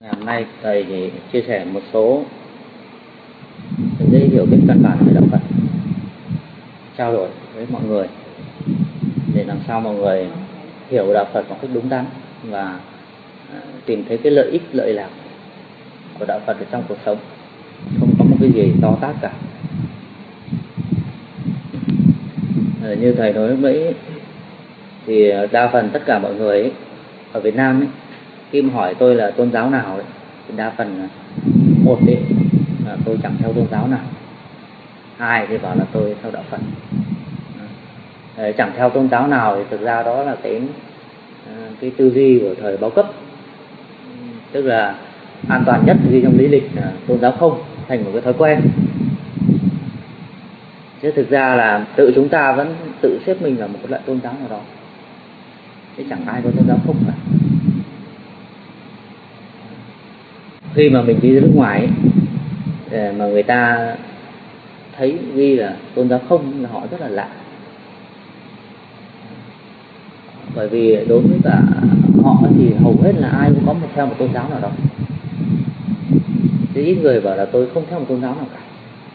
Ngày hôm nay thầy thì chia sẻ một số những hiểu biết căn bản về đạo Phật, trao đổi với mọi người để làm sao mọi người hiểu đạo Phật một cách đúng đắn và tìm thấy cái lợi ích lợi lạc của đạo Phật ở trong cuộc sống, không có một cái gì to tát cả. Như thầy nói lúc nãy thì đa phần tất cả mọi người ấy, ở Việt Nam ấy, khi mà hỏi tôi là tôn giáo nào ấy, thì đa phần một ấy, là tôi chẳng theo tôn giáo nào, hai thì bảo là tôi theo đạo Phật. Chẳng theo tôn giáo nào thì thực ra đó là cái tư duy của thời bao cấp, tức là an toàn nhất ghi trong lý lịch là tôn giáo không, thành một cái thói quen. Chứ thực ra là tự chúng ta vẫn tự xếp mình là một loại tôn giáo nào đó, chứ chẳng ai có tôn giáo không cả. Khi mà mình đi ra nước ngoài ấy, mà người ta thấy ghi là tôn giáo không là họ rất là lạ, bởi vì đối với cả họ thì hầu hết là ai cũng có theo một tôn giáo nào đó, chứ ít người bảo là tôi không theo một tôn giáo nào cả.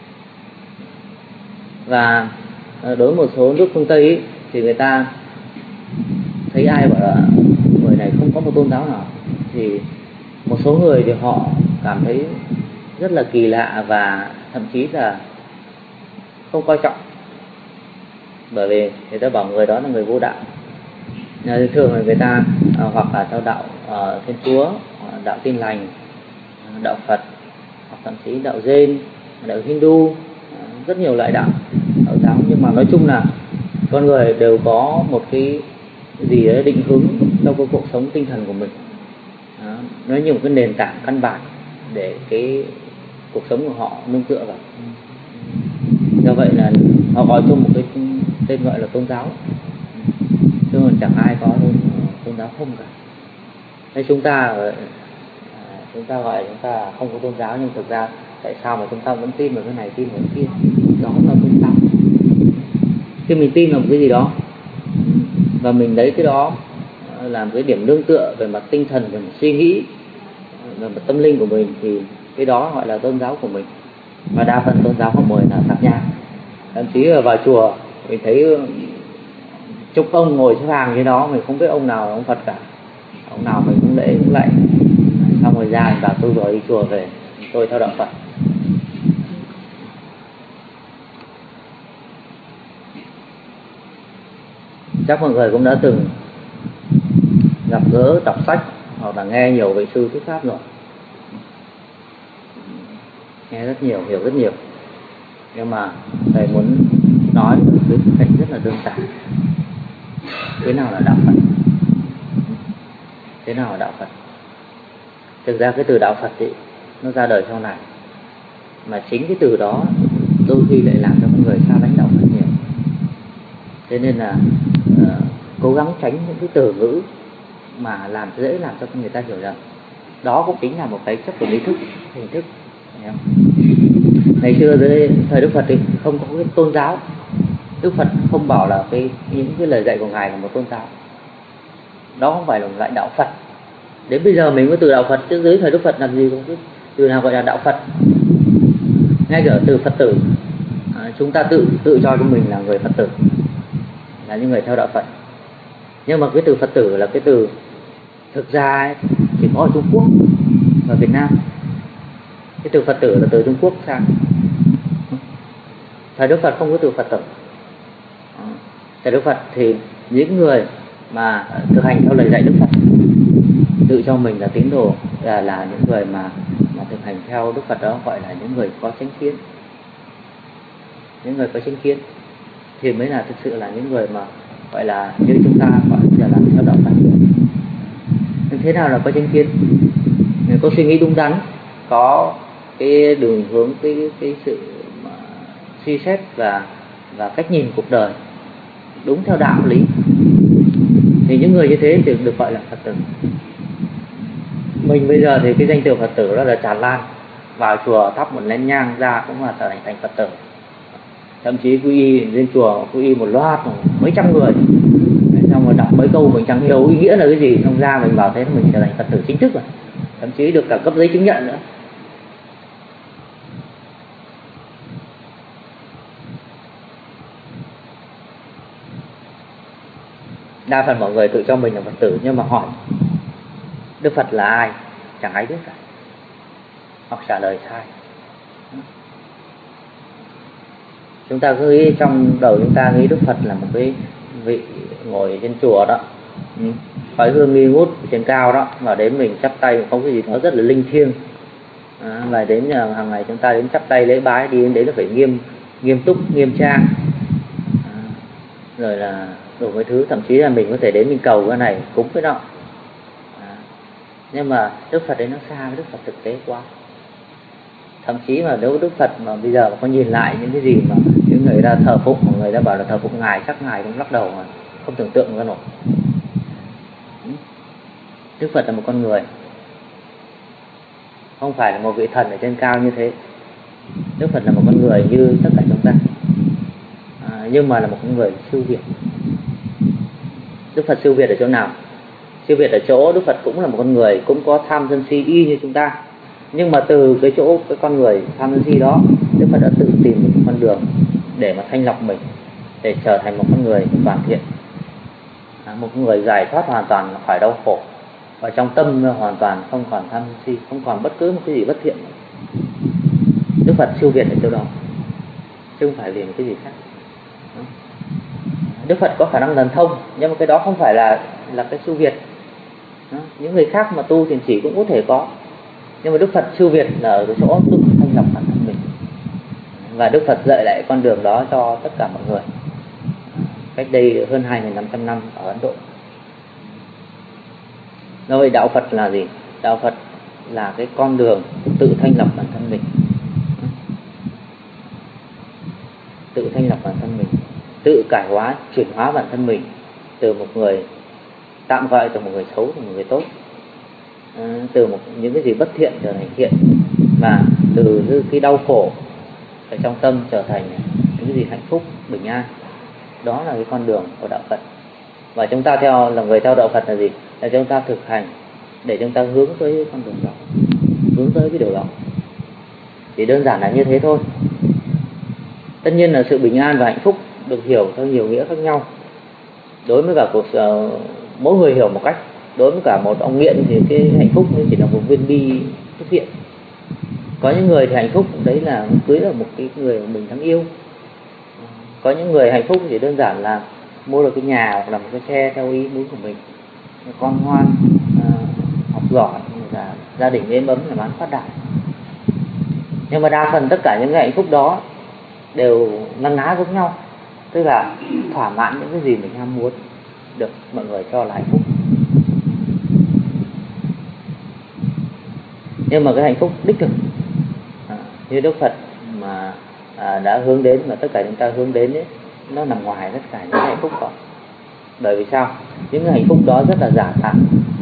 Và đối với một số nước phương Tây ấy, thì người ta thấy ai bảo là người này không có một tôn giáo nào, thì một số người thì họ cảm thấy rất là kỳ lạ và thậm chí là không coi trọng, bởi vì người ta bảo người đó là người vô đạo. Thường là người ta hoặc là theo đạo Thiên Chúa, đạo Tin Lành, đạo Phật, hoặc thậm chí đạo Jain, đạo Hindu, rất nhiều loại đạo giáo. Nhưng mà nói chung là con người đều có một cái gì đấy định hướng trong cái cuộc sống tinh thần của mình. Nó như một cái nền tảng căn bản để cái cuộc sống của họ nương tựa vào. Do vậy là họ gọi chung một cái tên gọi là tôn giáo, chứ còn chẳng ai có tôn giáo không cả. Thế chúng ta gọi chúng ta không có tôn giáo, nhưng thực ra tại sao mà chúng ta vẫn tin vào cái này, tin vào cái kia? Đó là tôn giáo. Khi mình tin vào một cái gì đó và mình lấy cái đó làm cái điểm nương tựa về mặt tinh thần, về mặt suy nghĩ, về mặt tâm linh của mình, thì cái đó gọi là tôn giáo của mình. Và đa phần tôn giáo của mình là khác nhau. Thậm chí là vào chùa mình thấy chục ông ngồi xếp hàng như đó, mình không biết ông nào là ông Phật cả, ông nào mình cũng lễ cũng lạy, xong rồi ra mình bảo tôi rồi đi chùa về, tôi theo đạo Phật. Chắc mọi người cũng đã từng gặp gỡ, đọc sách hoặc là nghe nhiều vị sư thuyết pháp rồi, nghe rất nhiều, hiểu rất nhiều. Nhưng mà thầy muốn nói với cách rất là đơn giản, thế nào là đạo Phật? Thế nào là đạo Phật? Thực ra cái từ đạo Phật ấy, nó ra đời sau này, mà chính cái từ đó đôi khi lại làm cho con người xa lánh đạo Phật nhiều. Thế nên là cố gắng tránh những cái từ ngữ mà dễ làm cho người ta hiểu rằng đó cũng chính là một cái chất của lý thức, hình thức. Ngày xưa dưới thời Đức Phật thì không có cái tôn giáo. Đức Phật không bảo là những cái lời dạy của ngài là một tôn giáo, đó không phải là loại đạo Phật. Đến bây giờ mình có từ đạo Phật, chứ dưới thời Đức Phật làm gì có cái từ nào gọi là đạo Phật. Ngay cả từ Phật tử, chúng ta tự cho mình là người Phật tử, là những người theo đạo Phật. Nhưng mà cái từ Phật tử là cái từ thực ra ấy, chỉ có ở Trung Quốc và Việt Nam. Cái từ Phật tử là từ Trung Quốc sang. Thời Đức Phật không có từ Phật tử. Thời Đức Phật thì những người mà thực hành theo lời dạy Đức Phật, tự cho mình là tín đồ, là những người mà thực hành theo Đức Phật, đó gọi là những người có chánh kiến. Những người có chánh kiến thì mới là thực sự là những người mà gọi là như chúng ta gọi là theo đạo Phật. Nhưng thế nào là có chánh kiến? Người có suy nghĩ đúng đắn, có cái đường hướng, cái sự mà suy xét và cách nhìn cuộc đời đúng theo đạo lý, thì những người như thế thì được gọi là Phật tử. Mình bây giờ thì cái danh từ Phật tử đó là tràn lan, vào chùa thắp một nén nhang ra cũng là trở thành Phật tử. Thậm chí quy y lên chùa quy y một loạt mấy trăm người, xong rồi đọc mấy câu mình chẳng hiểu ý nghĩa là cái gì, xong ra mình bảo thế mình trở thành Phật tử chính thức rồi. thậm chí được cả cấp giấy chứng nhận nữa. Đa phần mọi người tự cho mình là Phật tử, nhưng mà hỏi Đức Phật là ai chẳng ai biết cả, hoặc trả lời sai. Chúng ta cứ nghĩ trong đầu chúng ta nghĩ Đức Phật là một cái vị ngồi trên chùa đó, khói hương nghi ngút trên cao đó, và đến mình chắp tay có cái gì đó rất là linh thiêng. Và đến hàng ngày chúng ta đến chắp tay lễ bái, đi đến đấy là phải nghiêm túc, nghiêm trang, rồi là đủ mọi thứ, thậm chí là mình có thể đến mình cầu cái này cúng cái đó. Nhưng mà Đức Phật đấy nó xa với Đức Phật thực tế quá. Thậm chí mà nếu Đức Phật mà bây giờ mà có nhìn lại những cái gì mà những người ta thờ phụng, mọi người ta bảo là thờ phụng ngài, chắc ngài cũng lắc đầu mà không tưởng tượng ra nổi. Đức Phật là một con người, không phải là một vị thần ở trên cao như thế. Đức Phật là một con người như tất cả chúng ta, nhưng mà là một con người siêu việt. Đức Phật siêu việt ở chỗ nào? Siêu việt ở chỗ Đức Phật cũng là một con người, cũng có tham sân si y như chúng ta. Nhưng mà từ cái chỗ cái con người tham sân si đó, Đức Phật đã tự tìm một con đường để mà thanh lọc mình, để trở thành một con người hoàn thiện, một người giải thoát hoàn toàn khỏi đau khổ, và trong tâm hoàn toàn không còn tham sân si, không còn bất cứ một cái gì bất thiện. Đức Phật siêu việt ở chỗ đó, chứ không phải vì một cái gì khác. Đức Phật có khả năng thần thông, nhưng mà cái đó không phải là cái siêu việt. Những người khác mà tu thiền chỉ cũng có thể có, nhưng mà Đức Phật siêu việt là ở cái chỗ tự thanh lọc bản thân mình, và Đức Phật dạy lại con đường đó cho tất cả mọi người cách đây hơn 2.500 năm ở Ấn Độ. Nói vậy đạo Phật là gì? Đạo Phật là cái con đường tự thanh lọc bản thân mình, tự thanh lọc bản thân mình, tự cải hóa, chuyển hóa bản thân mình từ một người tạm gọi từ một người xấu thành một người tốt, từ những cái gì bất thiện trở thành thiện, và từ cái đau khổ ở trong tâm trở thành những cái gì hạnh phúc, bình an. Đó là cái con đường của đạo Phật. Và chúng ta là người theo đạo Phật là gì? Là chúng ta thực hành để chúng ta hướng tới con đường đó, hướng tới cái điều đó. Chỉ đơn giản là như thế thôi. Tất nhiên là sự bình an và hạnh phúc được hiểu theo nhiều nghĩa khác nhau. Đối với cả mỗi người hiểu một cách. Đối với cả một ông nghiện thì cái hạnh phúc chỉ là một viên bi thuốc viện. Có những người thì hạnh phúc đấy là cưới được một cái người mình đáng yêu. Có những người hạnh phúc chỉ đơn giản là mua được cái nhà hoặc là một cái xe theo ý muốn của mình, con ngoan, học giỏi, và gia đình êm ấm, là bán phát đạt. Nhưng mà đa phần tất cả những cái hạnh phúc đó đều ngăn ná giống nhau, tức là thỏa mãn những cái gì mình ham muốn được mọi người cho là hạnh phúc. Nhưng mà cái hạnh phúc đích thực như Đức Phật mà đã hướng đến, mà tất cả chúng ta hướng đến ấy, nó nằm ngoài tất cả những hạnh phúc đó. Bởi vì sao? Những cái hạnh phúc đó rất là giả tạm.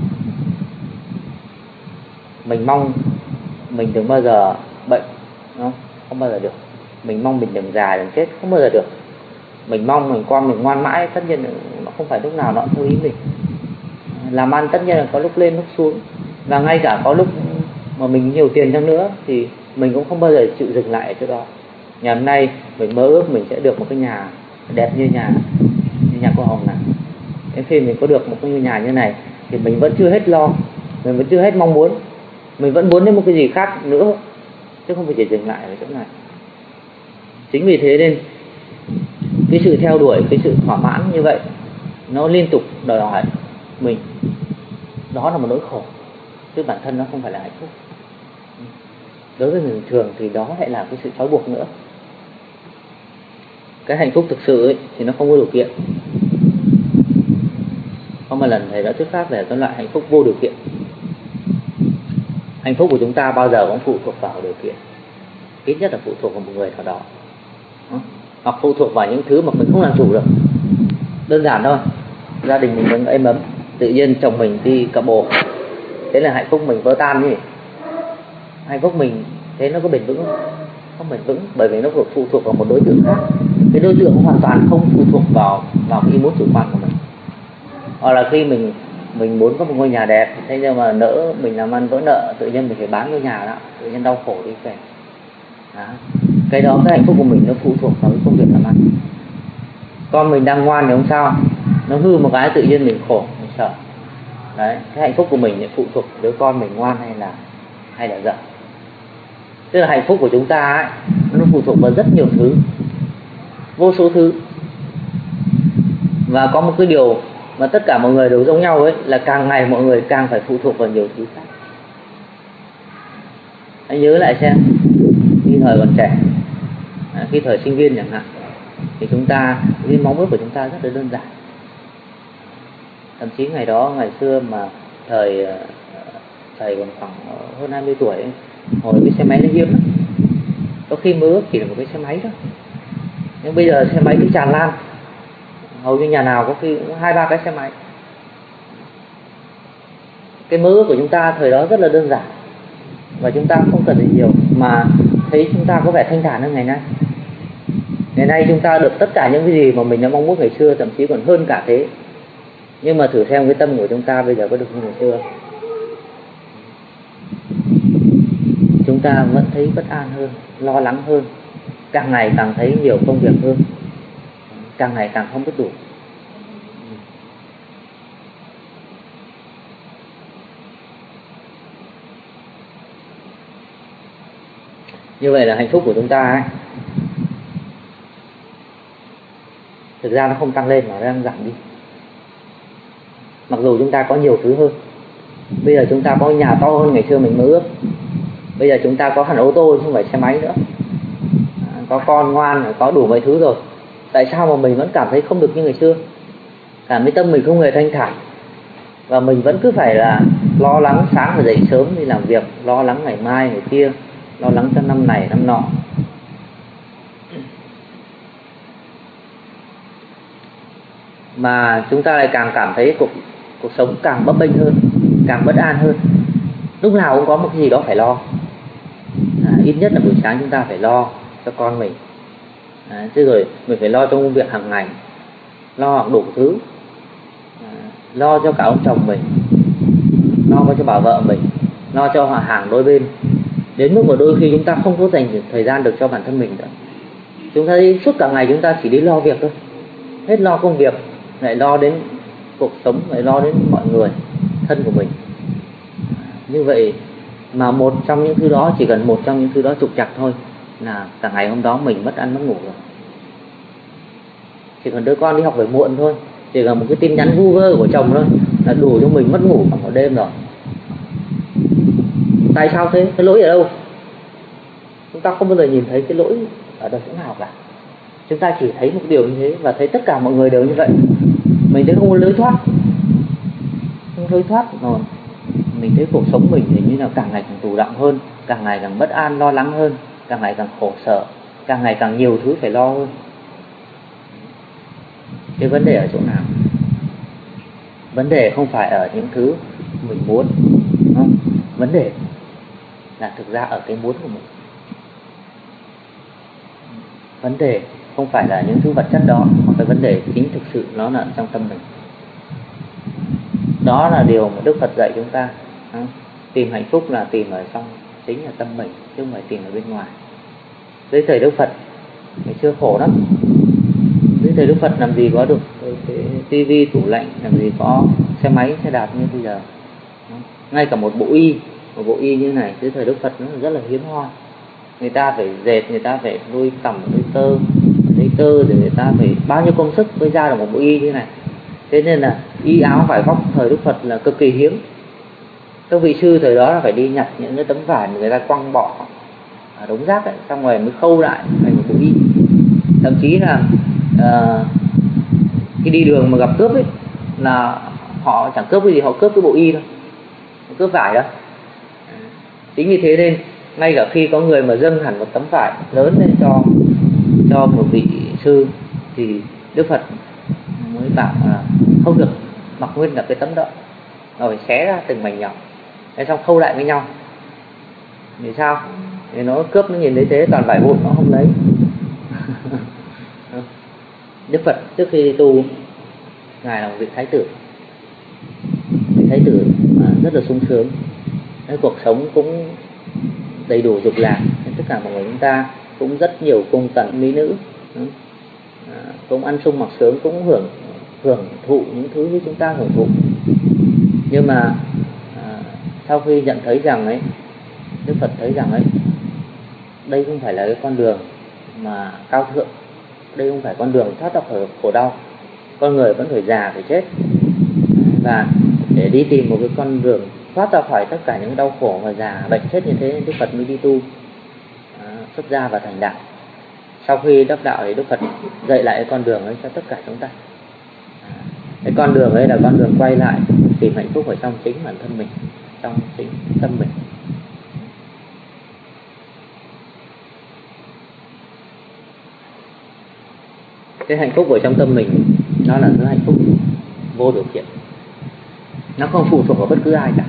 Mình mong mình đừng bao giờ bệnh, không bao giờ được. Mình mong mình đừng già đừng chết, không bao giờ được. Mình mong con mình ngoan mãi, tất nhiên nó không phải lúc nào nó theo ý mình. Làm ăn tất nhiên là có lúc lên lúc xuống, và ngay cả có lúc mà mình nhiều tiền chăng nữa thì mình cũng không bao giờ chịu dừng lại ở chỗ đó. Ngày hôm nay mình mơ ước mình sẽ được một cái nhà đẹp như nhà cô Hồng này. Đến khi mình có được một cái nhà như này thì mình vẫn chưa hết lo, mình vẫn chưa hết mong muốn, mình vẫn muốn đến một cái gì khác nữa, chứ không phải chỉ dừng lại ở chỗ này. Chính vì thế nên cái sự theo đuổi, cái sự thỏa mãn như vậy nó liên tục đòi hỏi mình, đó là một nỗi khổ, chứ bản thân nó không phải là hạnh phúc. Đối với người thường thì đó lại là cái sự trói buộc nữa. Cái hạnh phúc thực sự ấy, thì nó không có điều kiện. Có một lần thầy đã thuyết pháp về cái loại hạnh phúc vô điều kiện. Hạnh phúc của chúng ta bao giờ cũng phụ thuộc vào điều kiện, ít nhất là phụ thuộc vào một người nào đó, hoặc phụ thuộc vào những thứ mà mình không làm chủ được. Đơn giản thôi, gia đình mình vẫn êm ấm, tự nhiên chồng mình đi cà bồ, thế là hạnh phúc mình vỡ tan nhỉ? Hạnh phúc mình thế nó có bền vững không? Không bền vững, bởi vì nó phụ thuộc vào một đối tượng khác. Cái đối tượng hoàn toàn không phụ thuộc vào cái ý muốn chủ quan của mình. Hoặc là khi mình mình muốn có một ngôi nhà đẹp, thế nhưng mà nỡ mình làm ăn vỡ nợ, tự nhiên mình phải bán ngôi nhà đó, tự nhiên đau khổ đi về. Đó. Cái đó, cái hạnh phúc của mình nó phụ thuộc vào cái công việc làm ăn. Con mình đang ngoan thì không sao, nó hư một cái tự nhiên mình khổ, mình sợ. Đấy, cái hạnh phúc của mình lại phụ thuộc đứa con mình ngoan hay là giận. Tức là hạnh phúc của chúng ta ấy, nó phụ thuộc vào rất nhiều thứ, vô số thứ. Và có một cái điều mà tất cả mọi người đều giống nhau ấy, là càng ngày mọi người càng phải phụ thuộc vào nhiều thứ khác. Hãy nhớ lại xem, khi thời còn trẻ, khi thời sinh viên chẳng hạn, thì chúng ta, cái mong ước của chúng ta rất là đơn giản. Thậm chí ngày xưa mà thầy còn khoảng hơn 20 tuổi ấy, hồi cái xe máy nó hiếm lắm, có khi mơ ước chỉ là một cái xe máy thôi. Nhưng bây giờ xe máy thì tràn lan, hầu như nhà nào có khi cũng 2-3 cái xe máy. Cái mơ ước của chúng ta thời đó rất là đơn giản, và chúng ta không cần gì nhiều mà thấy chúng ta có vẻ thanh thản hơn ngày nay. Ngày nay chúng ta được tất cả những cái gì mà mình đã mong ước ngày xưa, thậm chí còn hơn cả thế. Nhưng mà thử xem cái tâm của chúng ta bây giờ có được như ngày xưa. Chúng ta vẫn thấy bất an hơn, lo lắng hơn, càng ngày càng thấy nhiều công việc hơn, càng ngày càng không biết đủ. Như vậy là hạnh phúc của chúng ta ấy, thực ra nó không tăng lên mà nó đang giảm đi. Mặc dù chúng ta có nhiều thứ hơn. Bây giờ chúng ta có nhà to hơn ngày xưa mình mơ ước. Bây giờ chúng ta có hẳn ô tô chứ không phải xe máy nữa. Có con ngoan, có đủ mọi thứ rồi. Tại sao mà mình vẫn cảm thấy không được như ngày xưa? Cảm thấy tâm mình không hề thanh thản, và mình vẫn cứ phải là lo lắng sáng phải dậy sớm đi làm việc, lo lắng ngày mai ngày kia, lo lắng cho năm này năm nọ. Mà chúng ta lại càng cảm thấy cuộc sống càng bấp bênh hơn, càng bất an hơn. Lúc nào cũng có một cái gì đó phải lo. Ít nhất là buổi sáng chúng ta phải lo cho con mình. Chứ rồi mình phải lo cho công việc hàng ngày, lo đủ thứ, lo cho cả ông chồng mình, lo cho bà vợ mình, lo cho họ hàng đôi bên. Đến mức mà đôi khi chúng ta không có dành thời gian được cho bản thân mình nữa. Chúng ta đi suốt cả ngày chúng ta chỉ đi lo việc thôi, hết lo công việc lại lo đến cuộc sống, lại lo đến mọi người thân của mình. Như vậy mà một trong những thứ đó, chỉ cần một trong những thứ đó trục trặc thôi là cả ngày hôm đó mình mất ăn mất ngủ rồi. Chỉ cần đứa con đi học về muộn thôi, chỉ cần một cái tin nhắn vu vơ của chồng thôi là đủ cho mình mất ngủ cả một đêm rồi. Tại sao thế? Cái lỗi ở đâu? Chúng ta không bao giờ nhìn thấy cái lỗi ở đâu chỗ nào cả. Chúng ta chỉ thấy một điều như thế và thấy tất cả mọi người đều như vậy. Mình thấy không có lối thoát, không lối thoát rồi. Mình thấy cuộc sống mình thì như là càng ngày càng tù đọng hơn, càng ngày càng bất an lo lắng hơn, càng ngày càng khổ sở, càng ngày càng nhiều thứ phải lo hơn. Cái vấn đề ở chỗ nào? Vấn đề không phải ở những thứ mình muốn, không? Vấn đề là thực ra ở cái muốn của mình. Vấn đề không phải là những thứ vật chất đó, mà cái vấn đề chính thực sự nó là trong tâm mình. Đó là điều mà Đức Phật dạy chúng ta. Tìm hạnh phúc là tìm ở trong chính là tâm mình, chứ không phải tìm ở bên ngoài. Dưới thời Đức Phật ngày xưa khổ lắm. Dưới thời Đức Phật làm gì có được cái tivi, tủ lạnh, làm gì có xe máy, xe đạp như bây giờ. Ngay cả một bộ y như này dưới thời Đức Phật nó rất là hiếm hoi. Người ta phải dệt, người ta phải nuôi tằm, nuôi tơ, rồi người ta phải bao nhiêu công sức mới ra được một bộ y như này. Thế nên là y áo vải vóc thời Đức Phật là cực kỳ hiếm. Các vị sư thời đó là phải đi nhặt những cái tấm vải mà người ta quăng bỏ ở đống rác ấy, xong rồi mới khâu lại thành một bộ y. Thậm chí là khi đi đường mà gặp cướp ấy, là họ chẳng cướp cái gì, họ cướp cái bộ y thôi, họ cướp vải đó. Chính vì thế nên ngay cả khi có người mà dâng hẳn một tấm vải lớn lên cho một vị sư, thì Đức Phật mới bảo là không được mặc nguyên cả cái tấm đó, nó phải xé ra từng mảnh nhỏ, thế xong khâu lại với nhau. Vì sao? Vì nó cướp, nó nhìn thấy thế toàn vải vụn nó không lấy. Đức Phật trước khi tu, ngài là một vị thái tử, rất là sung sướng. Cái cuộc sống cũng đầy đủ dục lạc, tất cả mọi người chúng ta cũng rất nhiều cung tận mỹ nữ, cũng ăn sung mặc sướng, cũng hưởng thụ những thứ như chúng ta hưởng thụ. Nhưng mà sau khi nhận thấy rằng ấy, Đức Phật thấy rằng ấy, đây không phải là cái con đường mà cao thượng, đây không phải con đường thoát ra khỏi khổ đau. Con người vẫn phải già, phải chết, và để đi tìm một cái con đường thoát ra khỏi tất cả những đau khổ và già bệnh chết như thế, Đức Phật mới đi tu, xuất gia và thành đạo. Sau khi đắc đạo thì Đức Phật dạy lại cái con đường ấy cho tất cả chúng ta. Cái con đường ấy là con đường quay lại tìm hạnh phúc ở trong chính bản thân mình, trong chính tâm mình. Cái hạnh phúc ở trong tâm mình nó là thứ hạnh phúc vô điều kiện, nó không phụ thuộc vào bất cứ ai cả.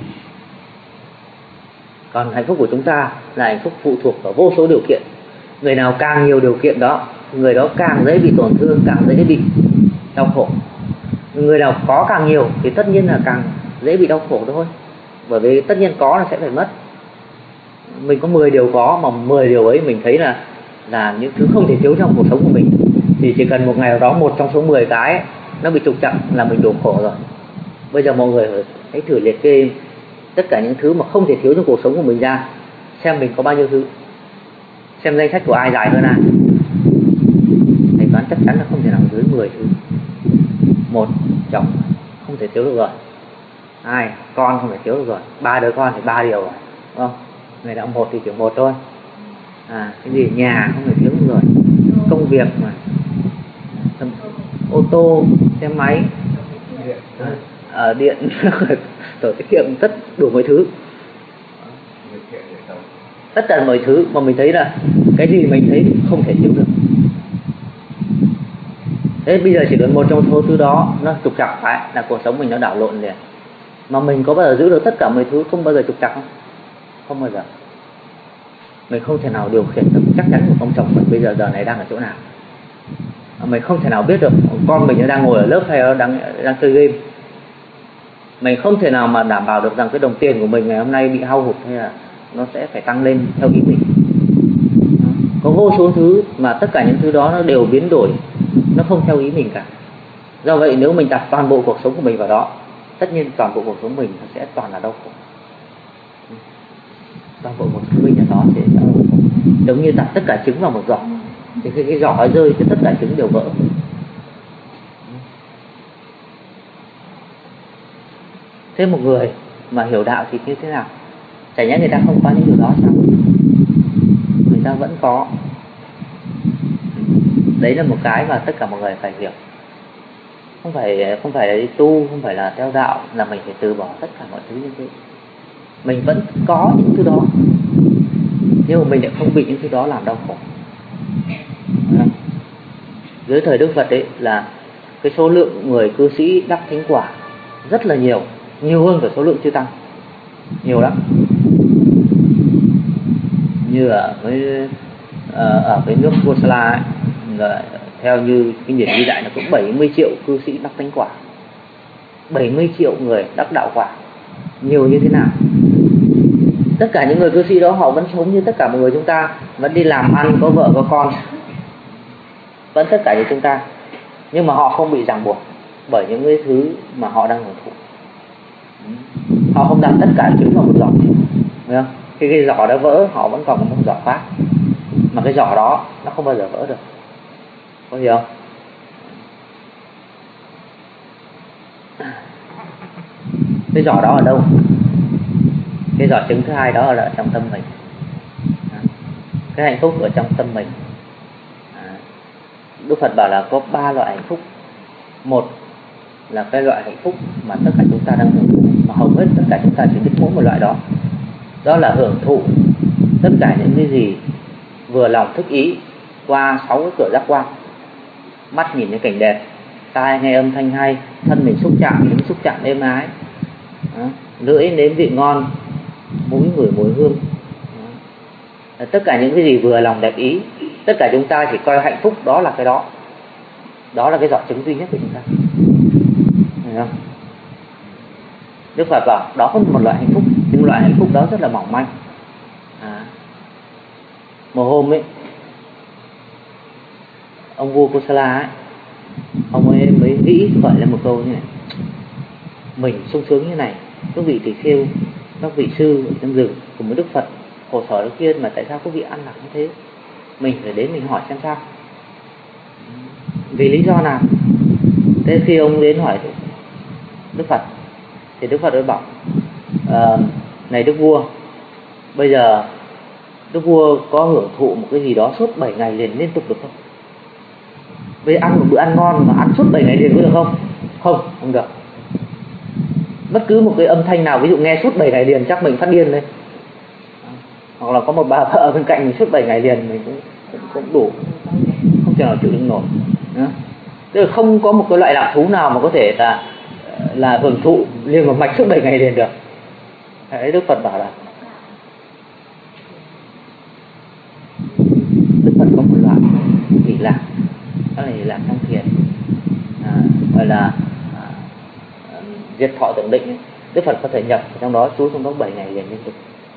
Còn hạnh phúc của chúng ta là hạnh phúc phụ thuộc vào vô số điều kiện. Người nào càng nhiều điều kiện đó, người đó càng dễ bị tổn thương, càng dễ bị đau khổ. Người nào có càng nhiều thì tất nhiên là càng dễ bị đau khổ thôi. Bởi vì tất nhiên có là sẽ phải mất. Mình có 10 điều có, mà 10 điều ấy mình thấy là những thứ không thể thiếu trong cuộc sống của mình, thì chỉ cần một ngày nào đó một trong số 10 cái ấy, nó bị trục trặc là mình đổ khổ rồi. Bây giờ mọi người hãy thử liệt kê tất cả những thứ mà không thể thiếu trong cuộc sống của mình ra, xem mình có bao nhiêu thứ. Xem danh sách của ai dài hơn ai. Thầy đoán chắc chắn là không thể nào dưới 10 thứ. 1. Chồng không thể thiếu được rồi. 2. Con không thể thiếu được rồi. 3 đứa con thì 3 điều rồi, đúng không? Người đạo 1 thì chỉ 1 thôi. Cái gì nhà không thể thiếu được rồi. Công việc mà, ô tô, xe máy, điện, sổ tiết kiệm, tất đủ mọi thứ. Tất cả mọi thứ mà mình thấy là cái gì mình thấy không thể thiếu được. Thế bây giờ chỉ cần một trong số thứ đó nó trục trặc phải là cuộc sống mình nó đảo lộn liền. Mà mình có bao giờ giữ được tất cả mọi thứ, không bao giờ trục trặc không? Không bao giờ. Mình không thể nào điều khiển được chắc chắn một ông chồng mình bây giờ này đang ở chỗ nào. Mình không thể nào biết được con mình nó đang ngồi ở lớp hay nó đang chơi game. Mình không thể nào mà đảm bảo được rằng cái đồng tiền của mình ngày hôm nay bị hao hụt hay là nó sẽ phải tăng lên theo ý mình. Có vô số thứ mà tất cả những thứ đó nó đều biến đổi, nó không theo ý mình cả. Do vậy nếu mình đặt toàn bộ cuộc sống của mình vào đó, tất nhiên toàn bộ cuộc sống mình nó sẽ toàn là đau khổ. Toàn bộ cuộc sống mình ở đó sẽ đau khổ. Giống như đặt tất cả trứng vào một giỏ, thì khi cái giỏ rơi thì tất cả trứng đều vỡ. Thế một người mà hiểu đạo thì như thế nào? Chả nhẽ người ta không có những điều đó sao? Người ta vẫn có. Đấy là một cái mà tất cả mọi người phải hiểu. Không phải là đi tu, không phải là theo đạo là mình phải từ bỏ tất cả mọi thứ như thế. Mình vẫn có những thứ đó, nhưng mà mình lại không bị những thứ đó làm đau khổ. Dưới thời Đức Phật ấy là cái số lượng người cư sĩ đắc thánh quả rất là nhiều, nhiều hơn cả số lượng chư tăng, nhiều lắm. Như ở cái nước Kosala ấy, là theo như cái điển ghi lại là cũng 70 triệu cư sĩ đắc thánh quả, 70 triệu người đắc đạo quả, nhiều như thế nào. Tất cả những người cư sĩ đó họ vẫn sống như tất cả mọi người chúng ta, vẫn đi làm ăn, có vợ có con, vẫn tất cả như chúng ta, nhưng mà họ không bị ràng buộc bởi những cái thứ mà họ đang hưởng thụ. Họ không đặt tất cả trứng vào một giỏ, thấy không? Khi cái giỏ đã vỡ, họ vẫn còn một giỏ khác, mà cái giỏ đó nó không bao giờ vỡ được. Có hiểu không? Cái giỏ đó ở đâu? Cái giỏ trứng thứ hai đó là ở trong tâm mình. Cái hạnh phúc ở trong tâm mình. Đức Phật bảo là có 3 loại hạnh phúc. Một là cái loại hạnh phúc mà tất cả chúng ta đang hưởng thụ, mà hầu hết tất cả chúng ta chỉ biết mỗi một loại đó. Đó là hưởng thụ tất cả những cái gì vừa lòng thích ý qua 6 cái cửa giác quan. Mắt nhìn những cảnh đẹp, tai nghe âm thanh hay, thân mình xúc chạm những xúc chạm êm ái, lưỡi nếm vị ngon, mũi ngửi mùi hương. Tất cả những cái gì vừa lòng đẹp ý, tất cả chúng ta chỉ coi hạnh phúc đó là cái đó. Đó là cái giỏ trứng duy nhất của chúng ta. Thấy không? Đức Phật bảo đó có một loại hạnh phúc, nhưng loại hạnh phúc đó rất là mỏng manh. Một hôm ấy, ông vua Kosala ấy, ông ấy mới nghĩ khởi lên một câu như này: mình sung sướng như này, các vị tỳ kheo, các vị sư ở trong rừng cùng với Đức Phật khổ sở ở kia, mà tại sao các vị ăn mặc như thế? Mình phải đến mình hỏi xem sao, vì lý do nào? Thế khi ông đến hỏi Đức Phật thì Đức Phật mới bảo: này Đức vua, bây giờ Đức vua có hưởng thụ một cái gì đó suốt 7 ngày liền liên tục được không? Bây giờ ăn một bữa ăn ngon mà ăn suốt 7 ngày liền có được không? Không được. Bất cứ một cái âm thanh nào, ví dụ nghe suốt 7 ngày liền chắc mình phát điên lên. Hoặc là có một bà vợ bên cạnh mình suốt 7 ngày liền mình cũng đủ, không thể nào chịu đựng nổi. Tức là không có một cái loại lạc thú nào mà có thể là hưởng thụ liền một mạch suốt 7 ngày liền được. Đấy, Đức Phật bảo là Đức Phật có một loại hỷ lạc, đó là hỷ lạc trong thiền, gọi là diệt thọ tưởng định ấy. Đức Phật có thể nhập trong đó, trú trong đó 7 ngày liền liên tục.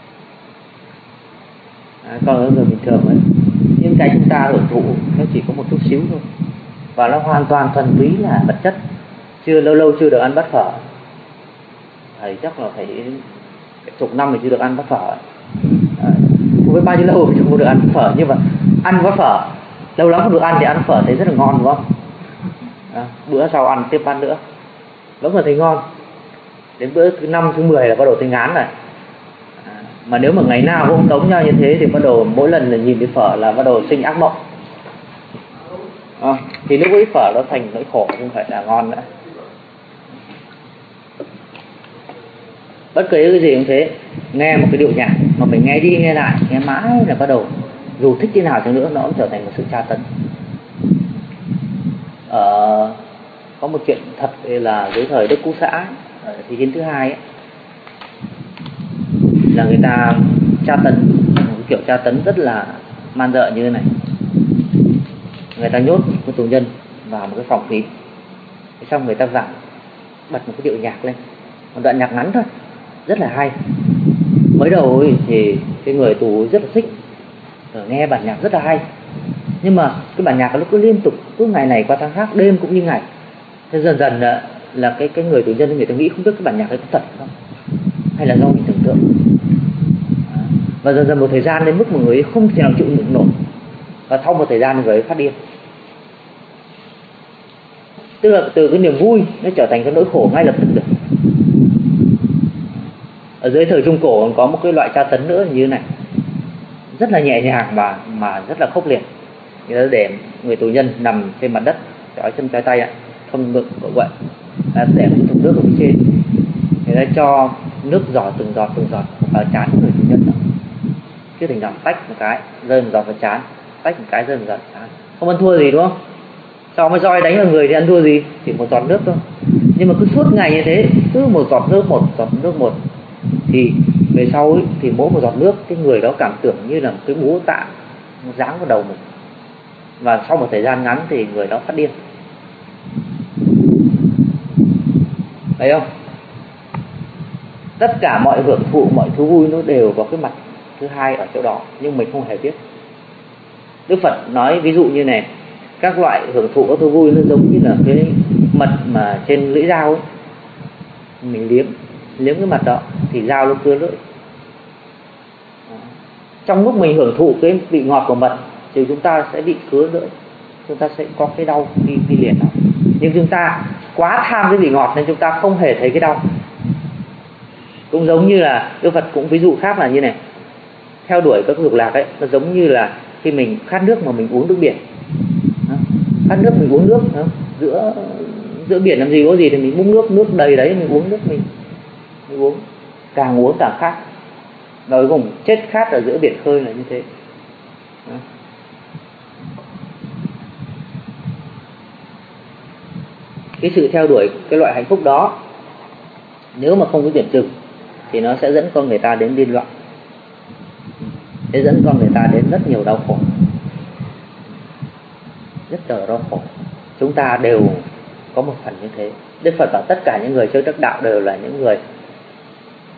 Còn ở người bình thường ấy, những cái chúng ta hưởng thụ nó chỉ có một chút xíu thôi, và nó hoàn toàn thuần túy là vật chất. Lâu chưa được ăn bát phở, thầy chắc là phải chục năm mình chưa được ăn bát phở. Không biết bao nhiêu lâu mình chưa được ăn phở, nhưng mà ăn bát phở lâu lắm không được ăn thì ăn phở thấy rất là ngon, đúng không? Bữa sau ăn tiếp ăn nữa vẫn còn thấy ngon. Đến bữa thứ 5, thứ 10 là bắt đầu thấy ngán rồi. Mà nếu mà ngày nào cũng tống nhau như thế thì bắt đầu mỗi lần là nhìn thấy phở là bắt đầu sinh ác mộng. Thì lúc ấy phở nó thành nỗi khổ, không phải là ngon nữa. Bất cứ cái gì cũng thế, nghe một cái điệu nhạc mà mình nghe đi nghe lại, nghe mãi là bắt đầu dù thích thế nào chăng nữa nó cũng trở thành một sự tra tấn. Có một chuyện thật là dưới thời Đức Cú Xã ở Thế chiến thứ 2 ấy, là người ta tra tấn, một kiểu tra tấn rất là man dợ như thế này. Người ta nhốt một tù nhân vào một cái phòng kín, xong người ta bật một cái điệu nhạc lên, một đoạn nhạc ngắn thôi, rất là hay. Mới đầu ấy thì cái người tù rất là thích, nghe bản nhạc rất là hay, nhưng mà cái bản nhạc nó cứ liên tục, cứ ngày này qua tháng khác, đêm cũng như ngày. Thế dần dần là cái người tù nhân người ta nghĩ không biết cái bản nhạc ấy có thật không, hay là do mình tưởng tượng. Và dần dần một thời gian đến mức một người không thể nào chịu đựng nổi, và sau một thời gian người ấy phát điên. Tức là từ cái niềm vui nó trở thành cái nỗi khổ ngay lập tức được. Ở dưới thời Trung Cổ còn có một cái loại tra tấn nữa như thế này, rất là nhẹ nhàng mà rất là khốc liệt. Người ta để người tù nhân nằm trên mặt đất, trói chân trói tay, không được cậu vậy, để một thùng nước ở phía trên, người ta cho nước giọt từng giọt vào trán người tù nhân đó. Cứ thỉnh thoảng tách một cái rơi một giọt vào trán, tách một cái rơi một giọt vào trán, không ăn thua gì đúng không? Sau mới roi đánh vào người thì ăn thua gì, chỉ một giọt nước thôi. Nhưng mà cứ suốt ngày như thế, cứ một giọt nước một, thì về sau ấy, thì mỗi một giọt nước cái người đó cảm tưởng như là một cái búa tạ giáng vào đầu mình, và sau một thời gian ngắn thì người đó phát điên. Thấy không? Tất cả mọi hưởng thụ, mọi thú vui nó đều có cái mặt thứ hai ở chỗ đó, nhưng mình không hề biết. Đức Phật nói ví dụ như này, các loại hưởng thụ, các thú vui nó giống như là cái mật mà trên lưỡi dao ấy, mình liếm cái mặt đó thì dao nó cưa lưỡi. Trong lúc mình hưởng thụ cái vị ngọt của mật thì chúng ta sẽ bị cứa lưỡi, chúng ta sẽ có cái đau khi liền đó. Nhưng chúng ta quá tham cái vị ngọt nên chúng ta không hề thấy cái đau. Cũng giống như là Đức Phật cũng ví dụ khác là như này, theo đuổi các dục lạc ấy, nó giống như là khi mình khát nước mà mình uống nước biển. Khát nước mình uống nước, giữa biển làm gì có gì thì mình múc nước đầy đấy, mình uống nước, mình uống càng khát. Rồi cùng chết khát ở giữa biển khơi là như thế. Cái sự theo đuổi cái loại hạnh phúc đó, nếu mà không có điểm dừng thì nó sẽ dẫn con người ta đến điên loạn, sẽ dẫn con người ta đến rất nhiều đau khổ, rất nhiều đau khổ. Chúng ta đều có một phần như thế. Đức Phật bảo tất cả những người chơi đắc đạo đều là những người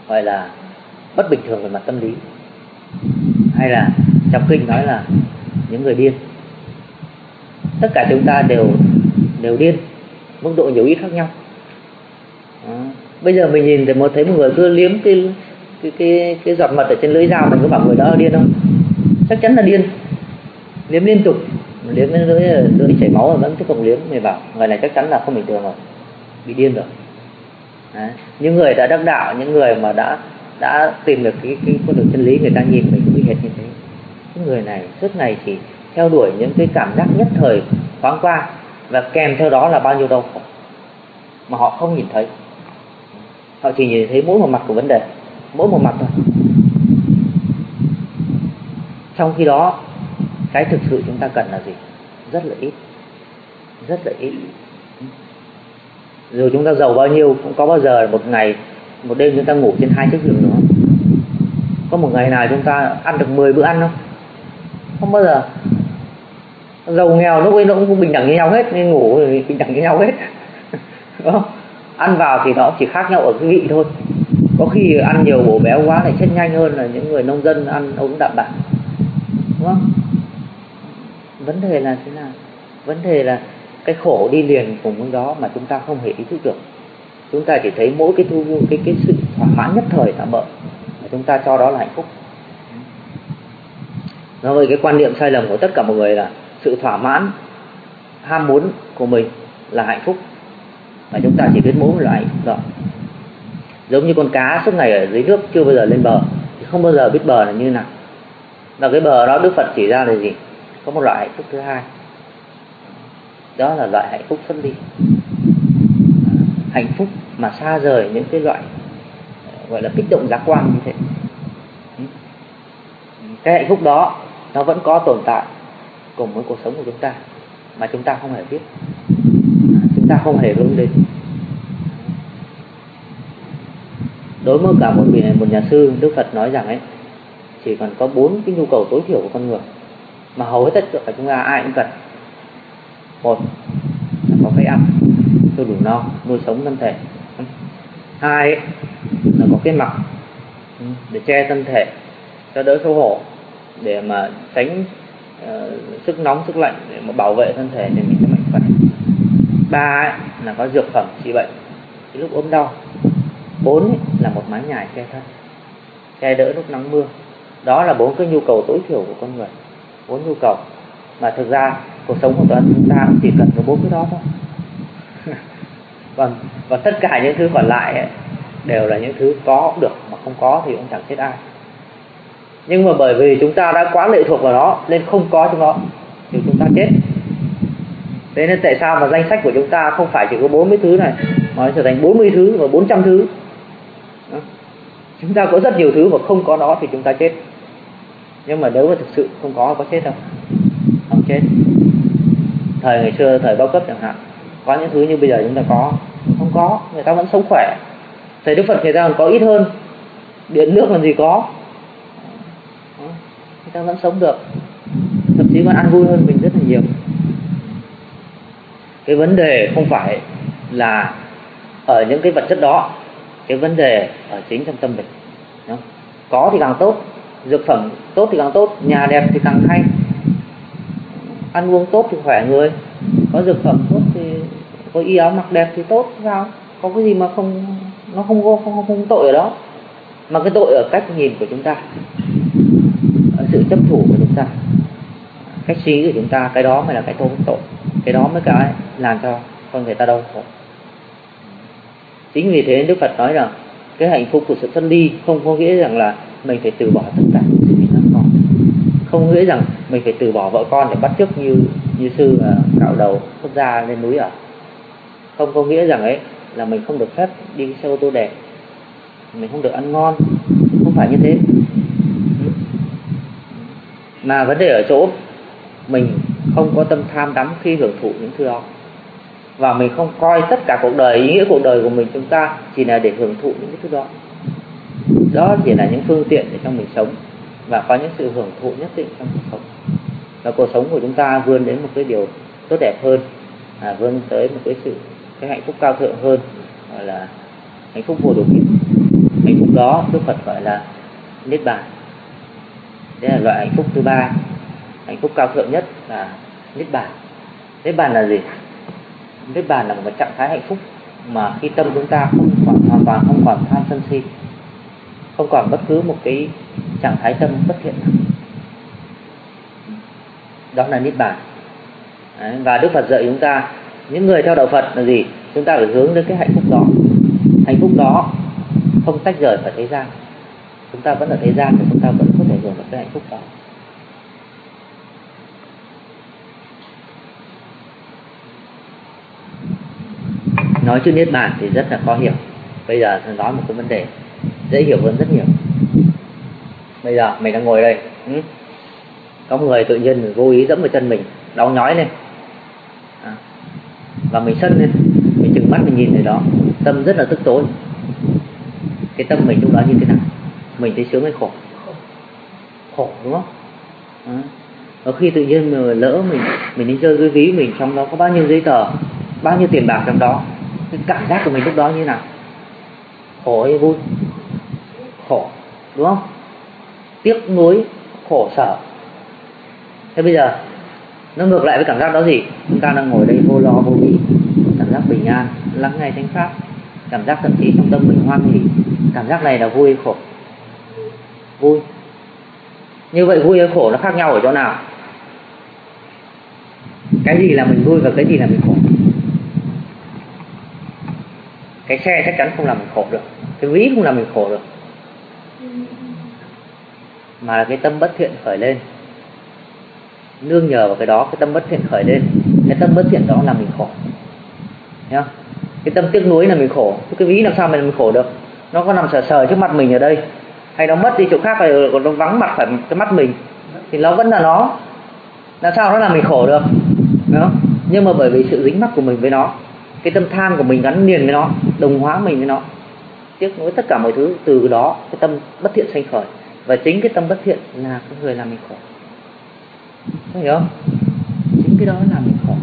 gọi là bất bình thường về mặt tâm lý, hay là trong kinh nói là những người điên. Tất cả chúng ta đều điên, mức độ nhiều ít khác nhau. Đó. Bây giờ mình nhìn thấy một người cứ liếm cái giọt mật ở trên lưỡi dao, mình có bảo người đó là điên không? Chắc chắn là điên. Liếm liên tục, liếm đến lưỡi chảy máu mà vẫn tiếp tục liếm, mình bảo người này chắc chắn là không bình thường rồi, bị điên rồi. Đấy. Những người đã đắc đạo, những người mà đã tìm được cái con đường chân lý, người ta nhìn mình cũng bị hệt như thế. Những người này suốt ngày chỉ theo đuổi những cái cảm giác nhất thời thoáng qua, và kèm theo đó là bao nhiêu đau khổ mà họ không nhìn thấy. Họ chỉ nhìn thấy mỗi một mặt của vấn đề, mỗi một mặt thôi. Trong khi đó cái thực sự chúng ta cần là gì? Rất là ít, rất là ít. Dù chúng ta giàu bao nhiêu, cũng có bao giờ một ngày, một đêm chúng ta ngủ trên 2 chiếc giường đúng không? Có một ngày nào chúng ta ăn được 10 bữa ăn không? Không bao giờ. Giàu nghèo lúc ấy nó cũng bình đẳng như nhau hết, nên ngủ thì bình đẳng như nhau hết. Đúng không? Ăn vào thì nó chỉ khác nhau ở cái vị thôi. Có khi ăn nhiều bổ béo quá lại chết nhanh hơn là những người nông dân ăn uống đạm bạc. Đúng không? Vấn đề là thế nào? Vấn đề là cái khổ đi liền cùng với đó mà chúng ta không hề ý thức được. Chúng ta chỉ thấy mỗi cái sự thỏa mãn nhất thời tạm bợ, mà chúng ta cho đó là hạnh phúc. Do vậy cái quan niệm sai lầm của tất cả mọi người là sự thỏa mãn, ham muốn của mình là hạnh phúc, và chúng ta chỉ biết mỗi một loại đó. Giống như con cá suốt ngày ở dưới nước chưa bao giờ lên bờ, thì không bao giờ biết bờ là như thế nào. Và cái bờ đó Đức Phật chỉ ra là gì? Có một loại hạnh phúc thứ hai, đó là loại hạnh phúc xuất ly. Hạnh phúc mà xa rời những cái loại gọi là kích động giác quan như thế. Cái hạnh phúc đó nó vẫn có tồn tại cùng với cuộc sống của chúng ta, mà chúng ta không hề biết, chúng ta không hề hướng đến. Đối với cả một nhà sư, Đức Phật nói rằng ấy, chỉ còn có 4 cái nhu cầu tối thiểu của con người mà hầu hết tất cả chúng ta ai cũng cần. Một là có cái ăn cho đủ no, nuôi sống thân thể. Hai là có cái mặc để che thân thể cho đỡ xấu hổ, để mà tránh sức nóng sức lạnh, để mà bảo vệ thân thể để mình mạnh khỏe. Ba là có dược phẩm trị bệnh cái lúc ốm đau. 4 là một mái nhà che thân, che đỡ lúc nắng mưa. Đó là 4 cái nhu cầu tối thiểu của con người. 4 nhu cầu mà thực ra cuộc sống của chúng ta cũng chỉ cần có 4 cái đó thôi. Và tất cả những thứ còn lại ấy, đều là những thứ có cũng được, mà không có thì cũng chẳng chết ai. Nhưng mà bởi vì chúng ta đã quá lệ thuộc vào nó nên không có chúng nó thì chúng ta chết. Thế nên tại sao mà danh sách của chúng ta không phải chỉ có 40 thứ này, mà nó trở thành 40 thứ và 400 thứ. Đó. Chúng ta có rất nhiều thứ mà không có nó thì chúng ta chết. Nhưng mà nếu mà thực sự không có chết không? Không chết. Thời ngày xưa, thời bao cấp chẳng hạn, có những thứ như bây giờ chúng ta có, không có, người ta vẫn sống khỏe. Thầy Đức Phật người ta còn có ít hơn, điện nước làm gì có, người ta vẫn sống được, thậm chí còn ăn vui hơn mình rất là nhiều. Cái vấn đề không phải là ở những cái vật chất đó, cái vấn đề ở chính trong tâm mình. Có thì càng tốt, dược phẩm tốt thì càng tốt, nhà đẹp thì càng hay, ăn uống tốt thì khỏe người, có dược phẩm tốt thì có y áo mặc đẹp thì tốt, sao? Có cái gì mà nó không tội ở đó, mà cái tội ở cách nhìn của chúng ta, ở sự chấp thủ của chúng ta, cách suy nghĩ của chúng ta, cái đó mới là cái tội, cái đó mới cái làm cho con người ta đau khổ. Chính vì thế Đức Phật nói rằng cái hạnh phúc của sự phân ly không có nghĩa rằng là mình phải từ bỏ tất cả những gì mình đang có, không nghĩa rằng mình phải từ bỏ vợ con để bắt chước như sư cạo đầu xuất gia lên núi ở, không có nghĩa rằng ấy là mình không được phép đi xe ô tô đẹp, mình không được ăn ngon, không phải như thế. Mà vấn đề ở chỗ mình không có tâm tham đắm khi hưởng thụ những thứ đó, và mình không coi tất cả cuộc đời, ý nghĩa cuộc đời của mình chúng ta chỉ là để hưởng thụ những cái thứ đó. Đó chỉ là những phương tiện để cho mình sống và có những sự hưởng thụ nhất định trong cuộc sống, và cuộc sống của chúng ta vươn đến một cái điều tốt đẹp hơn, vươn tới một cái hạnh phúc cao thượng hơn, gọi là hạnh phúc vô điều kiện. Hạnh phúc đó Đức Phật gọi là niết bàn. Đây là loại hạnh phúc thứ ba. Hạnh phúc cao thượng nhất là niết bàn. Niết bàn là gì? Niết bàn là một trạng thái hạnh phúc mà khi tâm chúng ta hoàn toàn không còn tham sân si, không còn bất cứ một cái trạng thái tâm bất thiện nào. Đó là niết bàn. Đấy, và Đức Phật dạy chúng ta, những người theo đạo Phật là gì? Chúng ta phải hướng đến cái hạnh phúc đó. Hạnh phúc đó không tách rời khỏi thế gian. Chúng ta vẫn ở thế gian thì chúng ta vẫn có thể hưởng được cái hạnh phúc đó. Nói chữ niết bàn thì rất là khó hiểu. Bây giờ tôi nói một cái vấn đề dễ hiểu hơn rất nhiều. Bây giờ mình đang ngồi đây, có người tự nhiên vô ý dẫm vào chân mình, đau nhói lên, và mình sân lên, mình trừng mắt mình nhìn thấy đó, tâm rất là tức tối. Cái tâm mình lúc đó như thế nào? Mình thấy sướng hay khổ? Khổ, đúng không? Và khi tự nhiên mà lỡ mình đi chơi cái ví mình, trong đó có bao nhiêu giấy tờ, bao nhiêu tiền bạc trong đó, cái cảm giác của mình lúc đó như thế nào? Khổ hay vui? Khổ, đúng không? Tiếc nuối, khổ sở. Thế bây giờ nó ngược lại với cảm giác đó gì? Chúng ta đang ngồi đây vô lo vô nghĩ, cảm giác bình an, lắng nghe chánh pháp, cảm giác thậm chí trong tâm mình hoan hỉ. Cảm giác này là vui hay khổ? Vui. Như vậy vui hay khổ nó khác nhau ở chỗ nào? Cái gì là mình vui và cái gì là mình khổ? Cái xe chắc chắn không làm mình khổ được, cái ví không làm mình khổ được, mà là cái tâm bất thiện khởi lên. Nương nhờ vào cái đó, cái tâm bất thiện khởi lên, cái tâm bất thiện đó làm mình khổ. Thấy không? Cái tâm tiếc nuối là mình khổ. Cái ví làm sao mà mình khổ được? Nó có nằm sờ trước mặt mình ở đây, hay nó mất đi chỗ khác, hay còn nó vắng mặt phải cái mắt mình, thì nó vẫn là nó. Làm sao nó làm mình khổ được? Đúng không? Nhưng mà bởi vì sự dính mắc của mình với nó, cái tâm tham của mình gắn liền với nó, đồng hóa mình với nó, tiếc nuối tất cả mọi thứ, từ đó cái tâm bất thiện sanh khởi. Và chính cái tâm bất thiện là cái người làm mình khổ. Có hiểu không? Chính cái đó làm mình khổ.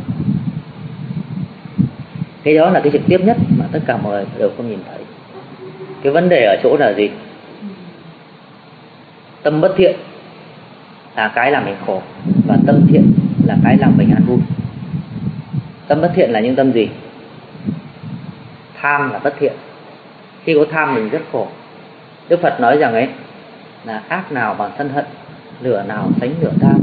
Cái đó là cái trực tiếp nhất mà tất cả mọi người đều không nhìn thấy. Cái vấn đề ở chỗ là gì? Tâm bất thiện là cái làm mình khổ, và tâm thiện là cái làm mình an vui. Tâm bất thiện là những tâm gì? Tham là bất thiện. Khi có tham mình rất khổ. Đức Phật nói rằng ấy là ác nào bằng sân hận, lửa nào sánh lửa tham,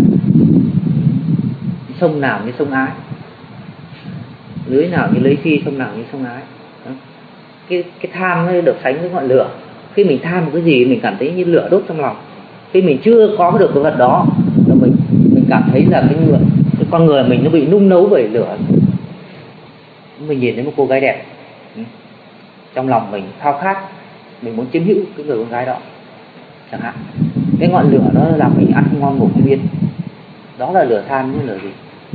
sông nào như sông ái, lưới nào như lưới phi, sông nào như sông ái. Cái tham nó được sánh với ngọn lửa. Khi mình tham một cái gì mình cảm thấy như lửa đốt trong lòng. Khi mình chưa có được cái vật đó là mình cảm thấy là cái con người mình nó bị nung nấu bởi lửa. Mình nhìn thấy một cô gái đẹp, trong lòng mình khao khát, mình muốn chiếm hữu cái người con gái đó chẳng hạn. Cái ngọn lửa đó làm mình ăn không ngon ngủ không yên. Đó là lửa tham như lửa gì?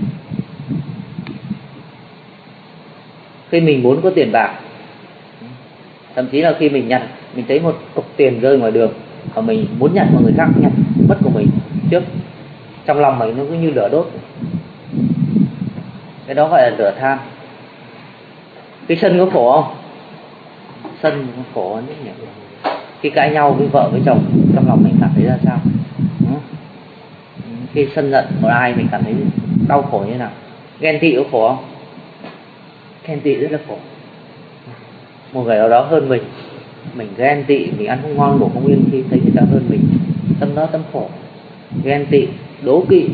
Khi mình muốn có tiền bạc, thậm chí là khi mình thấy một cục tiền rơi ngoài đường và mình muốn nhận mà người khác nhận mất của mình trước, trong lòng mình nó cứ như lửa đốt. Cái đó gọi là lửa tham. Cái sân có khổ không? Sân có khổ hơn rất nhiều. Khi cãi nhau với vợ với chồng, trong lòng mình cảm thấy ra sao? Khi sân giận một ai mình cảm thấy đau khổ như thế nào? Ghen tị có khổ không? Ghen tị rất là khổ. Một người nào đó hơn mình ghen tị, mình ăn không ngon ngủ không yên khi thấy người ta hơn mình, tâm đó tâm khổ. Ghen tị, đố kỵ,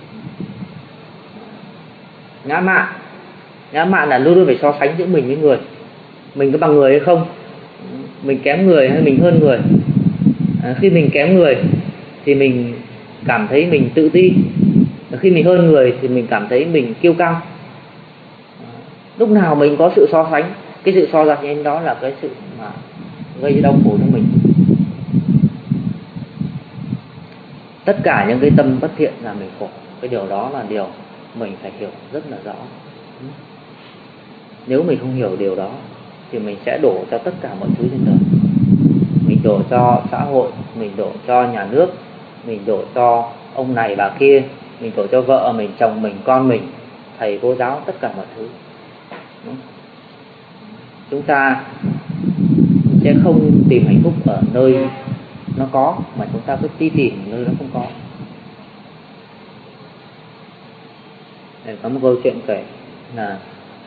ngã mạn là luôn luôn phải so sánh giữa mình với người. Mình có bằng người hay không? Mình kém người hay mình hơn người? Khi mình kém người thì mình cảm thấy mình tự ti. Khi mình hơn người thì mình cảm thấy mình kiêu căng. Lúc nào mình có sự so sánh. Cái sự so sánh đó là cái sự mà gây đau khổ cho mình. Tất cả những cái tâm bất thiện là mình khổ. Cái điều đó là điều mình phải hiểu rất là rõ. Nếu mình không hiểu điều đó thì mình sẽ đổ cho tất cả mọi thứ trên đời. Mình đổ cho xã hội, mình đổ cho nhà nước, mình đổ cho ông này bà kia, mình đổ cho vợ mình, chồng mình, con mình, thầy cô giáo, tất cả mọi thứ. Chúng ta sẽ không tìm hạnh phúc ở nơi nó có, mà chúng ta cứ đi tìm nơi nó không có. Có một câu chuyện kể là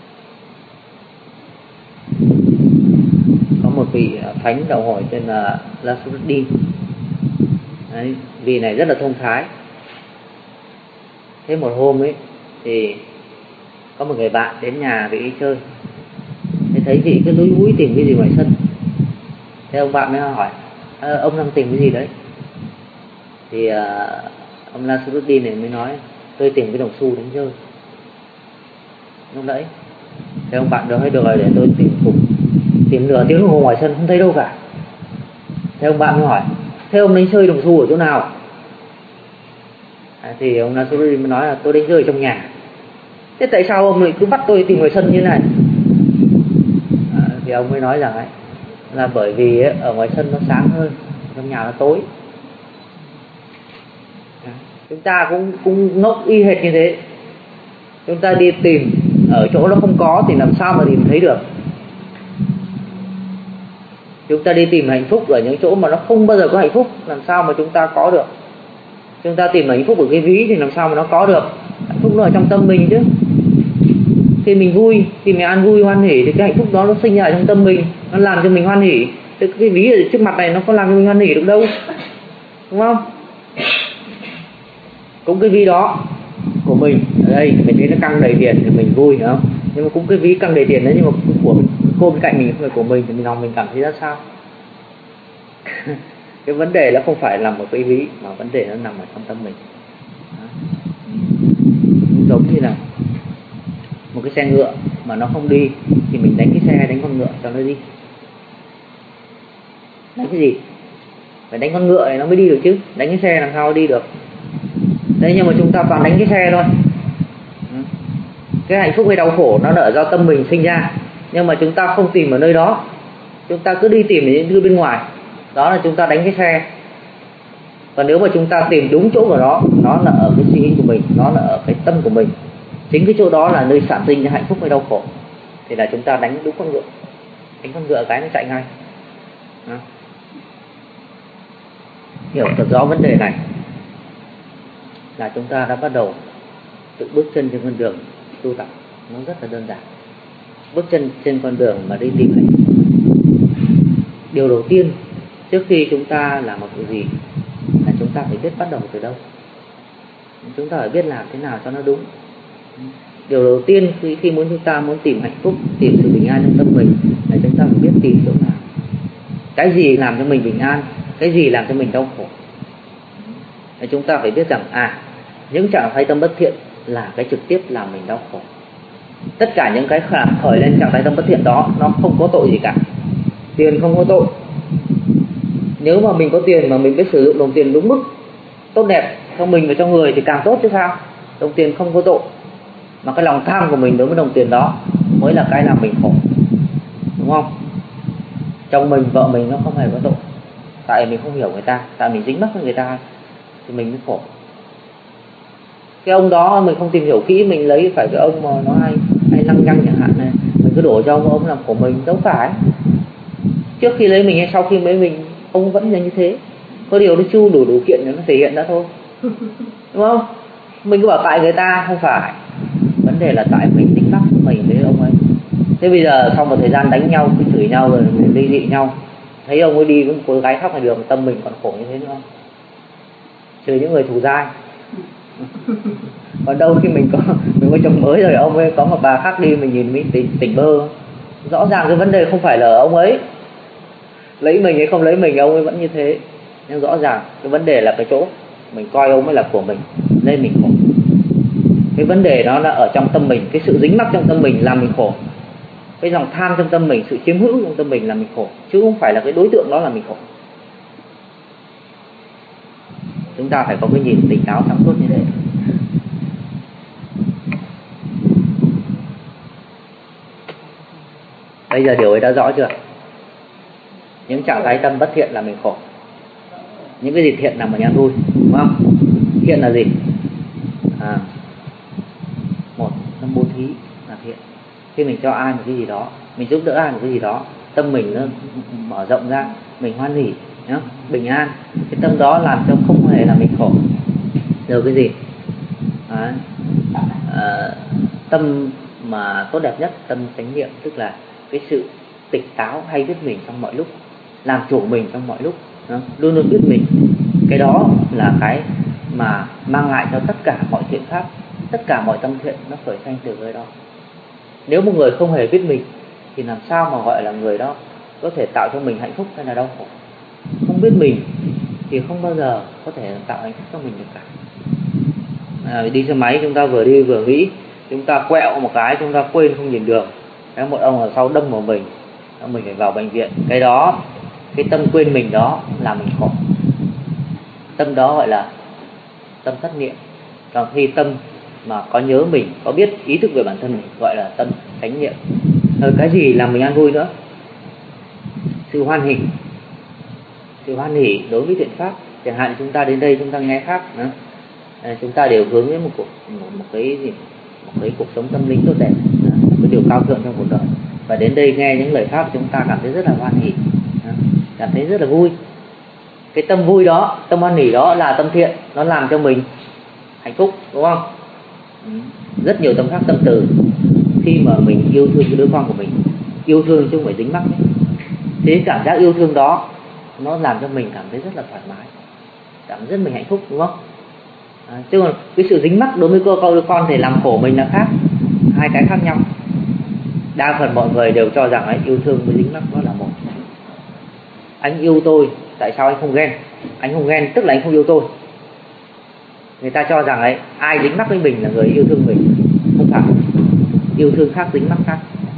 có một vị thánh đạo hội tên là Nasruddin. Đấy, vị này rất là thông thái. Thế một hôm ấy thì có một người bạn đến nhà vị ấy chơi, thế thấy vị cứ lúi húi tìm cái gì ngoài sân. Thế ông bạn mới hỏi ông đang tìm cái gì đấy? Thì ông Nasruddin này mới nói tôi tìm cái đồng xu đánh chơi lúc nãy. Thế ông bạn nói được rồi, để tôi tìm nửa tiếng đồng hồ ngoài sân không thấy đâu cả. Thế ông bạn mới hỏi thế ông đánh chơi đồng xu ở chỗ nào? Thì ông Nasruddin mới nói là tôi đánh chơi ở trong nhà. Thế tại sao ông lại cứ bắt tôi tìm ngoài sân như thế này? Thì ông mới nói rằng ấy, là bởi vì ấy, ở ngoài sân nó sáng hơn, trong nhà nó tối. Chúng ta cũng ngốc y hệt như thế. Chúng ta đi tìm ở chỗ nó không có thì làm sao mà tìm thấy được. Chúng ta đi tìm hạnh phúc ở những chỗ mà nó không bao giờ có hạnh phúc, làm sao mà chúng ta có được. Chúng ta tìm hạnh phúc ở cái ví thì làm sao mà nó có được. Hạnh phúc nó ở trong tâm mình chứ. Khi mình vui, khi mình an vui hoan hỉ thì cái hạnh phúc đó nó sinh ra ở trong tâm mình, nó làm cho mình hoan hỉ. Thế cái ví ở trước mặt này nó có làm cho mình hoan hỉ được đâu, đúng không? Cũng cái ví đó của mình ở đây mình thấy nó căng đầy tiền thì mình vui, đúng không? Nhưng mà cũng cái ví căng đầy tiền đấy, nhưng mà của cô bên cạnh mình không phải của mình thì mình lòng mình cảm thấy ra sao? Cái vấn đề nó không phải nằm ở cái ví, mà vấn đề nó nằm ở trong tâm mình. Giống như là một cái xe ngựa mà nó không đi thì mình đánh cái xe, đánh con ngựa cho nó đi. Đánh cái gì? Phải đánh con ngựa thì nó mới đi được chứ, đánh cái xe làm sao nó đi được. Đấy, nhưng mà chúng ta toàn đánh cái xe thôi. Cái hạnh phúc hay đau khổ nó ở do tâm mình sinh ra, nhưng mà chúng ta không tìm ở nơi đó, chúng ta cứ đi tìm ở những thứ bên ngoài. Đó là chúng ta đánh cái xe. Còn nếu mà chúng ta tìm đúng chỗ của nó là ở cái suy nghĩ của mình, nó là ở cái tâm của mình, chính cái chỗ đó là nơi sản sinh ra hạnh phúc hay đau khổ, thì là chúng ta đánh đúng con ngựa. Đánh con ngựa cái nó chạy ngay. Đó. Hiểu thật rõ vấn đề này là chúng ta đã bắt đầu tự bước chân trên con đường tu tập. Nó rất là đơn giản. Bước chân trên con đường mà đi tìm hạnh phúc. Điều đầu tiên trước khi chúng ta làm một việc gì là chúng ta phải biết bắt đầu từ đâu. Chúng ta phải biết làm thế nào cho nó đúng. Điều đầu tiên khi chúng ta muốn tìm hạnh phúc, tìm sự bình an trong tâm mình là chúng ta phải biết tìm chỗ nào. Cái gì làm cho mình bình an, cái gì làm cho mình đau khổ. Để chúng ta phải biết rằng những trạng thái tâm bất thiện là cái trực tiếp làm mình đau khổ. Tất cả những cái khởi lên trạng thái tâm bất thiện đó nó không có tội gì cả. Tiền không có tội. Nếu mà mình có tiền mà mình biết sử dụng đồng tiền đúng mức, tốt đẹp trong mình và trong người thì càng tốt chứ sao. Đồng tiền không có tội, mà cái lòng tham của mình đối với đồng tiền đó mới là cái làm mình khổ, đúng không? Chồng mình, vợ mình nó không hề có tội, tại mình không hiểu người ta, tại mình dính mắc với người ta thì mình mới khổ. Cái ông đó mình không tìm hiểu kỹ, mình lấy phải cái ông mà nó hay lăng nhăng chẳng hạn này, mình cứ đổ cho ông làm của mình. Đâu phải. Trước khi lấy mình hay sau khi lấy mình, ông vẫn là như thế. Có điều nó chưa đủ kiện để nó thể hiện ra thôi, đúng không? Mình cứ bảo tại người ta, không phải. Vấn đề là tại mình dính mắc mình với ông ấy. Thế bây giờ sau một thời gian đánh nhau, cứ chửi nhau rồi ly dị nhau, thấy ông ấy đi với một cô gái khác ngoài đường, tâm mình còn khổ như thế nữa không? Trừ những người thù dai. Còn đâu khi mình có chồng mới rồi, ông ấy có một bà khác đi, mình nhìn mình tỉnh bơ. Rõ ràng cái vấn đề không phải là ở ông ấy, lấy mình hay không lấy mình, ông ấy vẫn như thế. Nhưng rõ ràng cái vấn đề là cái chỗ mình coi ông ấy là của mình nên mình khổ. Cái vấn đề đó là ở trong tâm mình, cái sự dính mắc trong tâm mình làm mình khổ. Cái dòng tham trong tâm mình, sự chiếm hữu trong tâm mình làm mình khổ, chứ không phải là cái đối tượng đó là mình khổ. Chúng ta phải có cái nhìn tỉnh táo sáng suốt như thế. Bây giờ điều ấy đã rõ chưa? Những trạng thái tâm bất thiện là mình khổ. Những cái gì thiện là mình an vui, đúng không? Thiện là gì? Một, nó bố thí là thiện. Khi mình cho ai một cái gì đó mình giúp đỡ ai một cái gì đó, tâm mình nó mở rộng ra, mình hoan hỉ nhá, bình an, cái tâm đó làm cho không hề là mình khổ. Rồi cái gì? Đấy. Tâm mà tốt đẹp nhất, tâm chánh niệm, tức là cái sự tỉnh táo hay biết mình trong mọi lúc, làm chủ mình trong mọi lúc, luôn luôn biết mình. Cái đó là cái mà mang lại cho tất cả mọi thiện pháp, tất cả mọi tâm thiện nó khởi sanh từ nơi đó. Nếu một người không hề biết mình thì làm sao mà gọi là người đó có thể tạo cho mình hạnh phúc hay là đau khổ? Không biết mình thì không bao giờ có thể tạo hạnh phúc cho mình được cả. Đi xe máy chúng ta vừa đi vừa nghĩ, chúng ta quẹo một cái chúng ta quên không nhìn đường, một ông ở sau đâm vào mình phải vào bệnh viện. Cái đó, cái tâm quên mình đó là mình khổ. Tâm đó gọi là tâm thất niệm. Còn khi tâm mà có nhớ mình, có biết ý thức về bản thân mình gọi là tâm chánh niệm. Rồi cái gì làm mình an vui nữa? Sự hoan hỷ. Sự hoan hỷ đối với thiện pháp. Chẳng hạn chúng ta đến đây chúng ta nghe pháp, chúng ta đều hướng đến một cái cuộc sống tâm linh tốt đẹp, một cái điều cao thượng trong cuộc đời. Và đến đây nghe những lời pháp chúng ta cảm thấy rất là hoan hỷ, cảm thấy rất là vui. Cái tâm vui đó, tâm hoan hỷ đó là tâm thiện, nó làm cho mình hạnh phúc, đúng không? Rất nhiều tâm khác, tâm từ. Khi mà mình yêu thương cái đứa con của mình, yêu thương chứ không phải dính mắc ấy. Thế cảm giác yêu thương đó nó làm cho mình cảm thấy rất là thoải mái, cảm thấy rất mình hạnh phúc, đúng không? Chứ còn cái sự dính mắc đối với đứa con thì làm khổ mình là khác, hai cái khác nhau. Đa phần mọi người đều cho rằng yêu thương với dính mắc nó là một. Anh yêu tôi, tại sao anh không ghen? Anh không ghen tức là anh không yêu tôi. Người ta cho rằng ai dính mắc với mình là người yêu thương mình. Không phải. Yêu thương khác, dính mắc khác.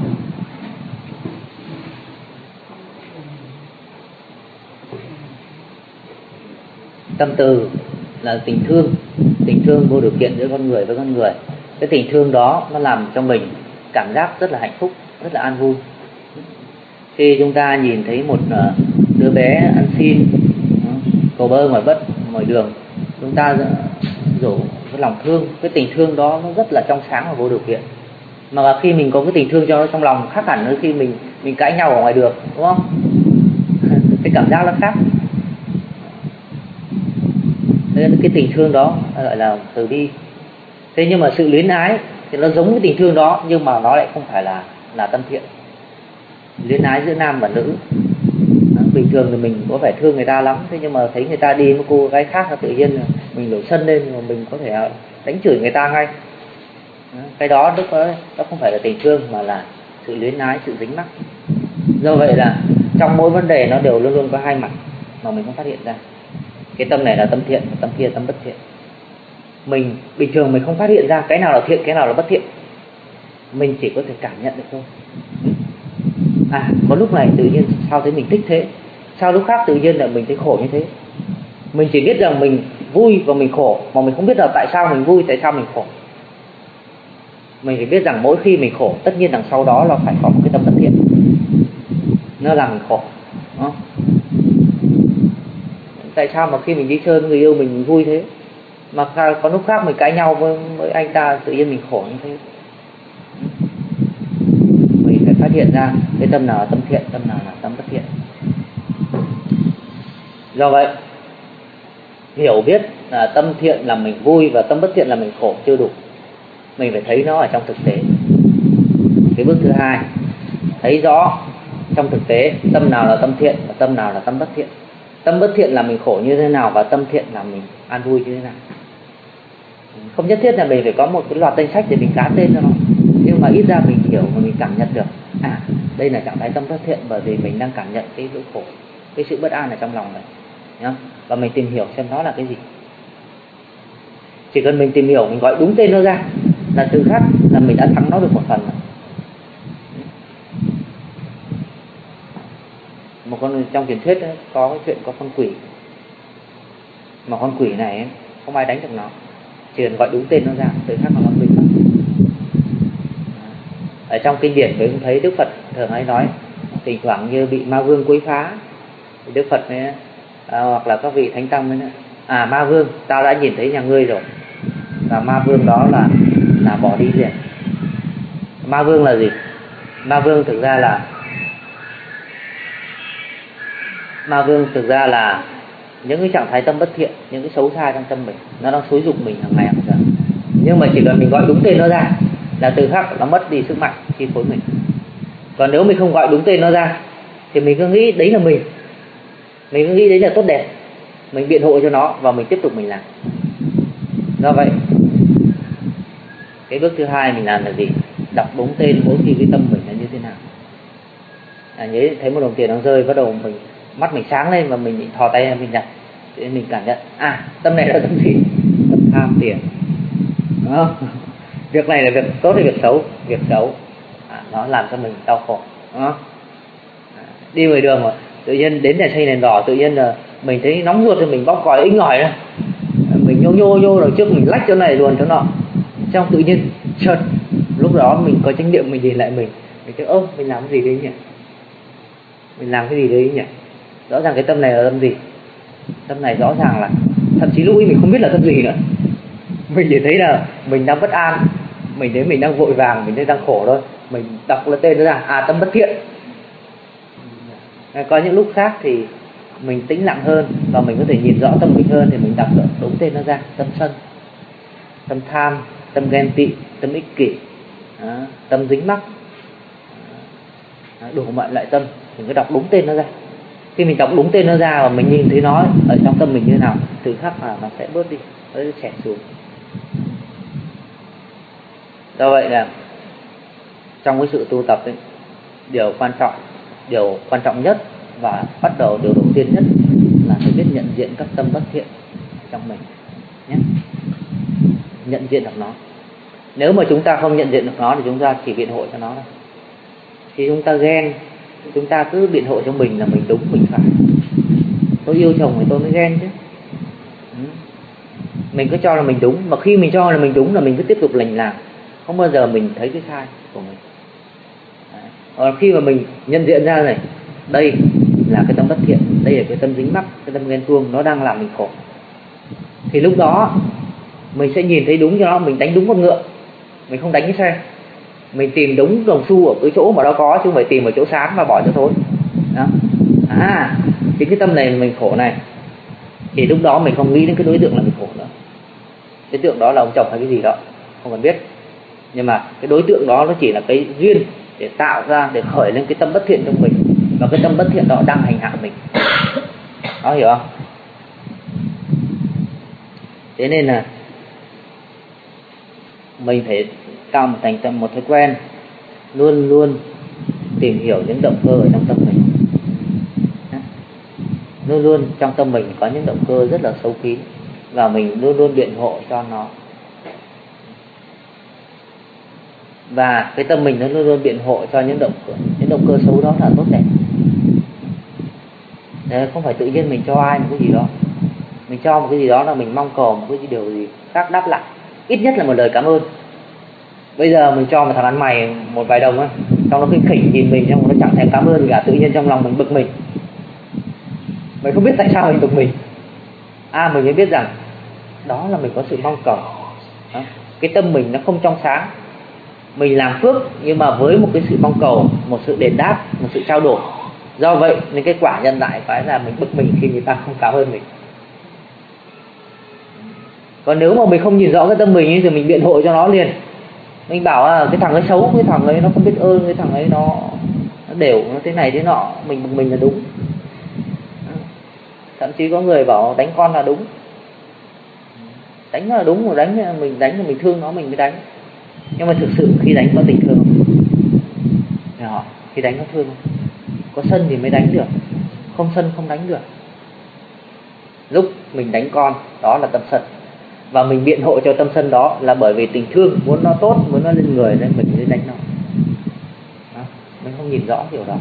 Tâm từ là tình thương vô điều kiện giữa con người với con người. Cái tình thương đó nó làm cho mình cảm giác rất là hạnh phúc, rất là an vui. Khi chúng ta nhìn thấy một đứa bé ăn xin cầu bơ ngoài đường, chúng ta rủ cái lòng thương, cái tình thương đó nó rất là trong sáng và vô điều kiện. Mà khi mình có cái tình thương cho nó trong lòng, khác hẳn với khi mình cãi nhau ở ngoài đường, đúng không? Cái cảm giác nó khác. Nên cái tình thương đó gọi là từ bi. Thế nhưng mà sự luyến ái thì nó giống với tình thương đó, nhưng mà nó lại không phải là tâm thiện. Luyến ái giữa nam và nữ, bình thường thì mình có phải thương người ta lắm, thế nhưng mà thấy người ta đi với cô gái khác là tự nhiên mình nổi sân lên, mà mình có thể đánh chửi người ta ngay. Cái đó lúc đó nó không phải là tình thương mà là sự luyến ái, sự dính mắc. Do vậy là trong mỗi vấn đề nó đều luôn luôn có hai mặt mà mình không phát hiện ra. Cái tâm này là tâm thiện, tâm kia là tâm bất thiện. Mình bình thường mình không phát hiện ra cái nào là thiện, cái nào là bất thiện. Mình chỉ có thể cảm nhận được thôi. Có lúc này tự nhiên sao thấy mình thích thế, sao lúc khác tự nhiên là mình thấy khổ như thế. Mình chỉ biết rằng mình vui và mình khổ, mà mình không biết là tại sao mình vui, tại sao mình khổ. Mình chỉ biết rằng mỗi khi mình khổ, tất nhiên đằng sau đó là phải có một cái tâm bất thiện, nó làm mình khổ. Tại sao mà khi mình đi chơi với người yêu mình vui thế, mà có lúc khác mình cãi nhau với anh ta tự nhiên mình khổ như thế. Mình phải phát hiện ra cái tâm nào là tâm thiện, tâm nào là tâm bất thiện. Do vậy hiểu biết là tâm thiện là mình vui và tâm bất thiện là mình khổ chưa đủ. Mình phải thấy nó ở trong thực tế. Cái bước thứ hai, thấy rõ trong thực tế tâm nào là tâm thiện và tâm nào là tâm bất thiện. Tâm bất thiện là mình khổ như thế nào và tâm thiện là mình an vui như thế nào. Không nhất thiết là mình phải có một cái loạt danh sách để mình cá tên cho nó, nhưng mà ít ra mình hiểu và mình cảm nhận được đây là trạng thái tâm bất thiện, bởi vì mình đang cảm nhận cái nỗi khổ, cái sự bất an ở trong lòng này nhá. Và mình tìm hiểu xem nó là cái gì. Chỉ cần mình tìm hiểu, mình gọi đúng tên nó ra là tự khắc là mình đã thắng nó được một phần rồi. Một con trong truyền thuyết ấy, có cái chuyện có con quỷ, mà con quỷ này ấy, không ai đánh được nó, chỉ cần gọi đúng tên nó ra tự khắc là nó quỷ. Ở trong kinh điển mình cũng thấy Đức Phật thường hay nói, thỉnh thoảng như bị ma vương quấy phá thì Đức Phật ấy, hoặc là các vị thánh tăng ấy, ma vương, tao đã nhìn thấy nhà ngươi rồi, và ma vương đó là bỏ đi liền. Ma vương là gì? Ma vương thực ra là những cái trạng thái tâm bất thiện, những cái xấu xa trong tâm mình, nó đang xúi dục mình hàng ngày hàng giờ. Nhưng mà chỉ cần mình gọi đúng tên nó ra là từ khắc nó mất đi sức mạnh chi phối mình. Còn nếu mình không gọi đúng tên nó ra thì mình cứ nghĩ đấy là mình cứ nghĩ đấy là tốt đẹp, mình biện hộ cho nó và mình tiếp tục mình làm. Do vậy cái bước thứ hai mình làm là gì? Đọc đúng tên mỗi khi cái tâm mình là như thế nào. Nhớ thấy một đồng tiền đang rơi, bắt đầu mình mắt mình sáng lên và mình thò tay ra mình nhặt, để mình cảm nhận tâm này là tâm gì? Tâm tham tiền. Đúng không? Việc này là việc tốt hay việc xấu? Việc xấu. Nó làm cho mình đau khổ. Đúng không? Đi ngoài đường mà tự nhiên đến đèn xanh đèn đỏ, tự nhiên là mình thấy nóng ruột thì mình bóc còi inh ỏi ra, mình nhô rồi trước mình lách chỗ này luồn chỗ nọ, trong tự nhiên chợt lúc đó mình có chánh niệm, mình nhìn lại mình thấy mình làm cái gì đấy nhỉ? Mình làm cái gì đấy nhỉ? Rõ ràng cái tâm này là tâm gì? Tâm này rõ ràng là thậm chí lúc ấy mình không biết là tâm gì nữa, mình chỉ thấy là mình đang bất an, mình thấy mình đang vội vàng, mình thấy đang khổ thôi, mình đọc là tên nó ra tâm bất thiện. Có những lúc khác thì mình tĩnh lặng hơn và mình có thể nhìn rõ tâm mình hơn thì mình đọc đúng tên nó ra: tâm sân, tâm tham, tâm ghen tị, tâm ích kỷ, tâm dính mắc, đủ mọi loại tâm. Mình cứ đọc đúng tên nó ra. Khi mình đọc đúng tên nó ra và mình nhìn thấy nó ở trong tâm mình như thế nào, từ khắc là nó sẽ bớt đi, nó sẽ chẻ xuống. Do vậy là trong cái sự tu tập ấy, điều quan trọng nhất và bắt đầu điều đầu tiên nhất là phải biết nhận diện các tâm bất thiện trong mình nhé. Nhận diện được nó. Nếu mà chúng ta không nhận diện được nó thì chúng ta chỉ biện hộ cho nó thôi. Khi chúng ta ghen, chúng ta cứ biện hộ cho mình là mình đúng, mình phải. Tôi yêu chồng thì tôi mới ghen chứ. Mình cứ cho là mình đúng, mà khi mình cho là mình đúng là mình cứ tiếp tục lành làm, không bao giờ mình thấy cái sai của mình. Còn khi mà mình nhận diện ra này, đây là cái tâm bất thiện, đây là cái tâm dính mắc, cái tâm ghen tuông, nó đang làm mình khổ, thì lúc đó mình sẽ nhìn thấy đúng cho nó, mình đánh đúng con ngựa, mình không đánh cái xe, mình tìm đúng đồng xu ở cái chỗ mà nó có chứ không phải tìm ở chỗ sáng và bỏ cho thôi. Đó. Chính cái tâm này mình khổ này, thì lúc đó mình không nghĩ đến cái đối tượng là mình khổ nữa. Đối tượng đó là ông chồng hay cái gì đó, không cần biết. Nhưng mà cái đối tượng đó nó chỉ là cái duyên để tạo ra, để khởi lên cái tâm bất thiện trong mình, và cái tâm bất thiện đó đang hành hạ mình. Đó, hiểu không? Thế nên là mình phải tạo một thói quen luôn luôn tìm hiểu những động cơ ở trong tâm mình. Luôn luôn trong tâm mình có những động cơ rất là xấu kín, và mình luôn luôn biện hộ cho nó. Và cái tâm mình nó luôn luôn biện hộ cho những động cơ xấu đó là tốt đẹp. Đấy, không phải tự nhiên mình cho ai một cái gì đó, mình cho một cái gì đó là mình mong cầu một cái điều gì khác đáp lại, ít nhất là một lời cảm ơn. Bây giờ mình cho một thằng ăn mày một vài đồng á, xong nó khỉnh nhìn mình, xong nó chẳng thèm cảm ơn gì cả, tự nhiên trong lòng mình bực mình không biết tại sao mình bực mình. Mình mới biết rằng đó là mình có sự mong cầu. Cái tâm mình nó không trong sáng, mình làm phước nhưng mà với một cái sự mong cầu, một sự đền đáp, một sự trao đổi. Do vậy nên cái quả nhân lại phải là mình bực mình khi người ta không cảm ơn mình. Còn nếu mà mình không nhìn rõ cái tâm mình thì mình biện hộ cho nó liền. Mình bảo cái thằng ấy xấu, cái thằng ấy nó không biết ơn, cái thằng ấy nó đều, nó thế này thế nọ, mình bực mình là đúng. Thậm chí có người bảo đánh con là đúng, đánh là đúng, rồi mình đánh là mình thương nó mình mới đánh. Nhưng mà thực sự khi đánh có tình thương không? Khi đánh có thương không? Có sân thì mới đánh được, không sân không đánh được. Lúc mình đánh con đó là tâm sân, và mình biện hộ cho tâm sân đó là bởi vì tình thương, muốn nó tốt, muốn nó lên người nên mình mới đánh nó. Mình không nhìn rõ điều đó,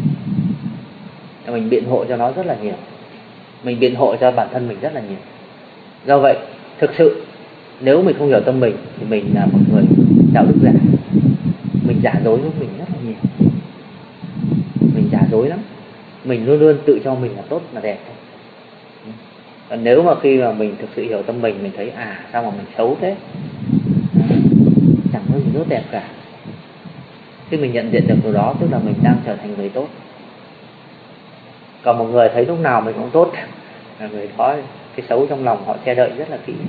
mình biện hộ cho nó rất là nhiều, mình biện hộ cho bản thân mình rất là nhiều. Do vậy thực sự nếu mình không hiểu tâm mình thì mình là một người đạo đức giả, mình giả dối với mình rất là nhiều, mình giả dối lắm, mình luôn luôn tự cho mình là tốt là đẹp. Còn nếu mà khi mà mình thực sự hiểu tâm mình thấy sao mà mình xấu thế, chẳng có gì tốt đẹp cả, Khi mình nhận diện được điều đó tức là mình đang trở thành người tốt. Còn một người thấy lúc nào mình cũng tốt là người đó cái xấu trong lòng họ che đậy rất là kỹ.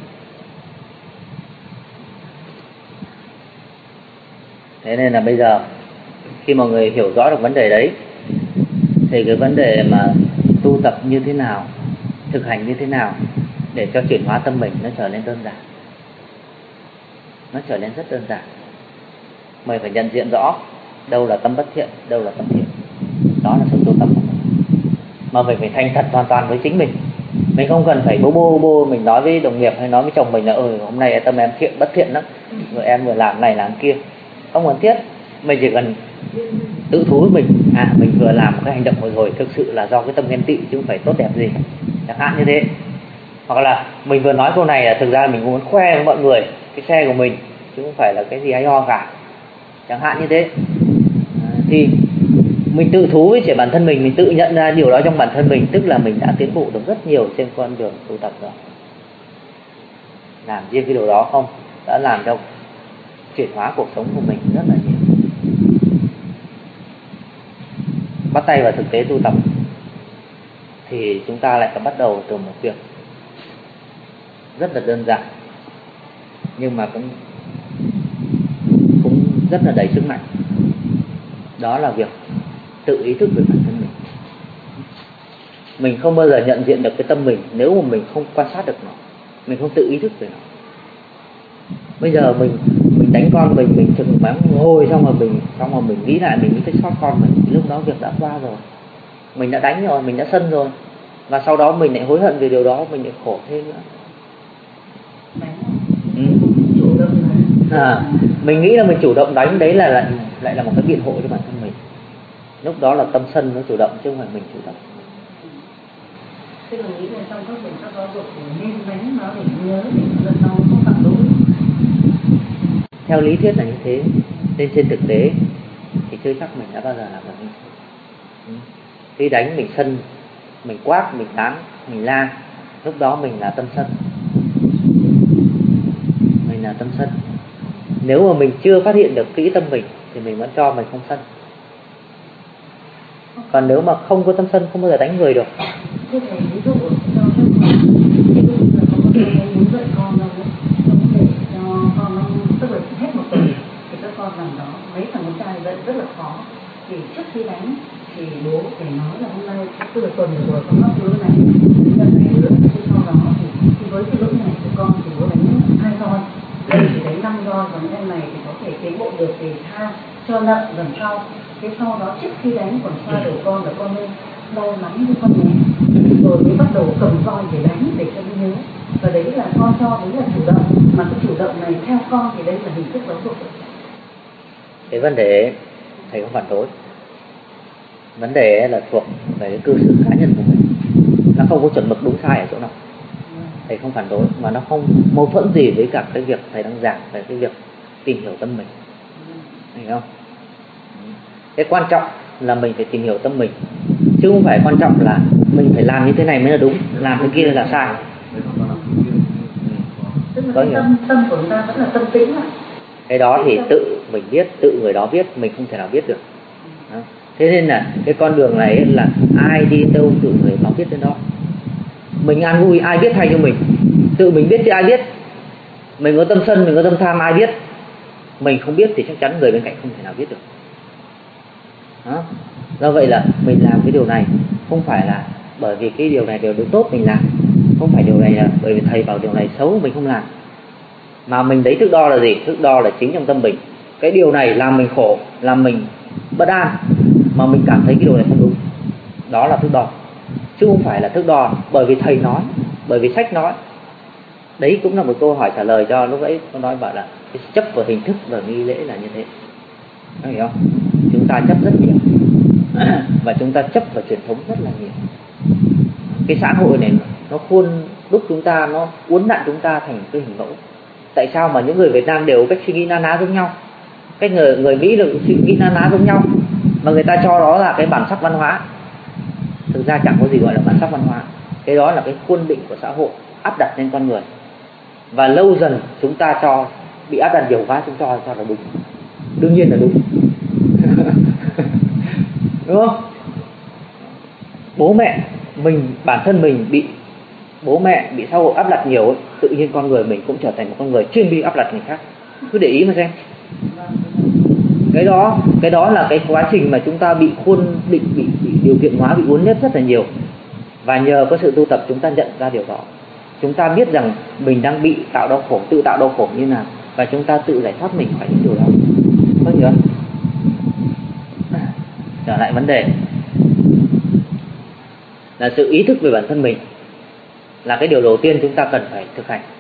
Thế nên là bây giờ khi mọi người hiểu rõ được vấn đề đấy thì cái vấn đề mà tu tập như thế nào, thực hành như thế nào để cho chuyển hóa tâm mình nó trở nên đơn giản. Nó trở nên rất đơn giản. Mình phải nhận diện rõ đâu là tâm bất thiện, đâu là tâm thiện. Đó là sự tu tập của mình. Mà mình phải thành thật hoàn toàn với chính mình. Mình không cần phải bô mình nói với đồng nghiệp hay nói với chồng mình là hôm nay tâm em thiện bất thiện lắm, rồi em vừa làm này làm kia. Không cần thiết. Mình chỉ cần tự thú với mình. Mình vừa làm một cái hành động vừa rồi thực sự là do cái tâm ghen tị chứ không phải tốt đẹp gì, chẳng hạn như thế. Hoặc là mình vừa nói câu này là thực ra mình muốn khoe với mọi người cái xe của mình chứ không phải là cái gì hay ho cả, chẳng hạn như thế. Thì mình tự thú với bản thân mình tự nhận ra điều đó trong bản thân mình, tức là mình đã tiến bộ được rất nhiều trên con đường tu tập rồi. Làm riêng cái điều đó không đã làm cho chuyển hóa cuộc sống của mình rất là nhiều. Bắt tay vào thực tế tu tập thì chúng ta lại phải bắt đầu từ một việc rất là đơn giản nhưng mà cũng rất là đầy sức mạnh. Đó là việc tự ý thức về bản thân mình. Mình không bao giờ nhận diện được cái tâm mình nếu mà mình không quan sát được nó, mình không tự ý thức về nó. Bây giờ mình đánh con mình chừng mắng hồi xong rồi mình nghĩ lại mình thấy xót con mình, lúc đó việc đã qua rồi. Mình đã đánh rồi, mình đã sân rồi, và sau đó mình lại hối hận về điều đó, mình lại khổ thêm nữa. Mình nghĩ là mình chủ động đánh, đấy là lại là một cái biện hộ cho bản thân mình. Lúc đó là tâm sân nó chủ động chứ không phải mình chủ động. Thế mình nghĩ là trong các biện pháp giáo dục thì nên đánh nó để nhớ để lần sau không phạm lỗi. Theo lý thuyết là như thế, nên trên thực tế thì chưa chắc mình đã bao giờ làm được như thế. Khi đánh mình sân, mình quát, mình tán, mình la, lúc đó mình là tâm sân. Mình là tâm sân. Nếu mà mình chưa phát hiện được kỹ tâm mình thì mình vẫn cho mình không sân. Còn nếu mà không có tâm sân không bao giờ đánh người được. Thế thì ví dụ cho các con, ví dụ là có một người muốn dạy con đâu đấy, không để cho con nó tức là hết một tuần thì các con làm đó, mấy thằng con trai dạy rất là khó. Thì trước khi đánh thì bố phải nói là hôm nay tức là tuần rồi con mắc lỗi này, lần này nữa, thì sau đó thì với cái lỗi này của con thì bố đánh 2 roi, đây thì đánh 5 roi, còn em này thì có thể tiến bộ được thì tha cho nợ lần sau. Thế sau đó trước khi đánh còn xoa đầu con là con nên lo lắng với con nhé, rồi mới bắt đầu cầm roi để đánh để cho nó nhớ. Và đấy là con cho đấy là chủ động, mà cái chủ động này theo con thì đây là hình thức giáo dục. Cái vấn đề thầy không phản đối. Vấn đề là thuộc về cái cư xử cá nhân của mình, nó không có chuẩn mực đúng sai ở chỗ nào. Thầy không phản đối, mà nó không mâu thuẫn gì với cả cái việc thầy đang giảng về cái việc tìm hiểu tâm mình, hiểu không? Cái quan trọng là mình phải tìm hiểu tâm mình, chứ không phải quan trọng là mình phải làm như thế này mới là đúng, làm thế kia là sai. Tức là cái tâm của chúng ta vẫn là tâm tĩnh ạ. Cái đó thì tự mình biết, tự người đó biết, mình không thể nào biết được. Thế nên là cái con đường này là ai đi đâu tự người đó biết đến đó. Mình an vui ai biết thay cho mình, tự mình biết chứ ai biết. Mình có tâm sân, mình có tâm tham ai biết. Mình không biết thì chắc chắn người bên cạnh không thể nào biết được. Đó. Do vậy là mình làm cái điều này không phải là bởi vì cái điều này điều tốt mình làm, không phải điều này là bởi vì thầy bảo điều này xấu mình không làm, mà mình đấy thước đo là gì? Thước đo là chính trong tâm mình. Cái điều này làm mình khổ, làm mình bất an, mà mình cảm thấy cái điều này không đúng, đó là thước đo, chứ không phải là thước đo bởi vì thầy nói, bởi vì sách nói. Đấy cũng là một câu hỏi trả lời cho lúc ấy con nói bảo là cái chấp vào hình thức và nghi lễ là như thế. Có hiểu không? Chúng ta chấp rất nhiều và chúng ta chấp vào truyền thống rất là nhiều. Cái xã hội này nó khuôn đúc chúng ta, nó uốn nặn chúng ta thành cái hình mẫu. Tại sao mà những người Việt Nam đều cách suy nghĩ na ná giống nhau, cách người Mỹ đều suy nghĩ na ná giống nhau, mà người ta cho đó là cái bản sắc văn hóa. Thực ra chẳng có gì gọi là bản sắc văn hóa. Cái đó là cái khuôn định của xã hội áp đặt lên con người, và lâu dần chúng ta cho bị áp đặt nhiều quá, chúng cho là đúng, đương nhiên là đúng. đúng không? Bố mẹ mình, bản thân mình bị bố mẹ, bị xã hội áp đặt nhiều ấy, tự nhiên con người mình cũng trở thành một con người chuyên bị áp đặt người khác. Cứ để ý mà xem. Cái đó là cái quá trình mà chúng ta bị khuôn định, bị điều kiện hóa, bị uốn nếp rất là nhiều. Và nhờ có sự tu tập chúng ta nhận ra điều đó. Chúng ta biết rằng mình đang bị tạo đau khổ, tự tạo đau khổ như nào, và chúng ta tự giải thoát mình khỏi những điều đó. Có hiểu không? Trở lại vấn đề là sự ý thức về bản thân mình là cái điều đầu tiên chúng ta cần phải thực hành.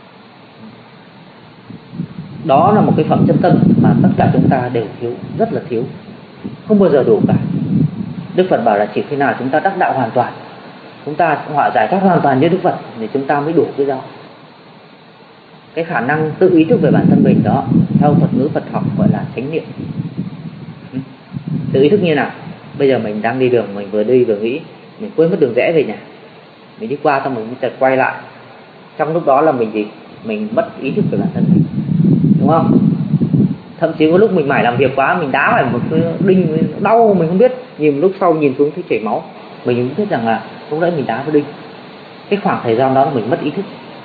Đó là một cái phẩm chất tâm mà tất cả chúng ta đều thiếu, rất là thiếu, không bao giờ đủ cả. Đức Phật bảo là chỉ khi nào chúng ta đắc đạo hoàn toàn, chúng ta giải thoát hoàn toàn như Đức Phật thì chúng ta mới đủ cái đó. Cái khả năng tự ý thức về bản thân mình đó, theo thuật ngữ Phật học gọi là chánh niệm. Tự ý thức như nào? Bây giờ mình đang đi đường, mình vừa đi vừa nghĩ, mình quên mất đường rẽ về nhà, mình đi qua xong mình mới chợt quay lại. Trong lúc đó là mình gì? Mình mất ý thức về bản thân mình, đúng không? Thậm chí có lúc mình mải làm việc quá, mình đá phải một cái đinh đau mình không biết, nhìn lúc sau nhìn xuống thấy chảy máu, mình cũng biết rằng là lúc nãy mình đá vào đinh. Cái khoảng thời gian đó là mình mất ý thức,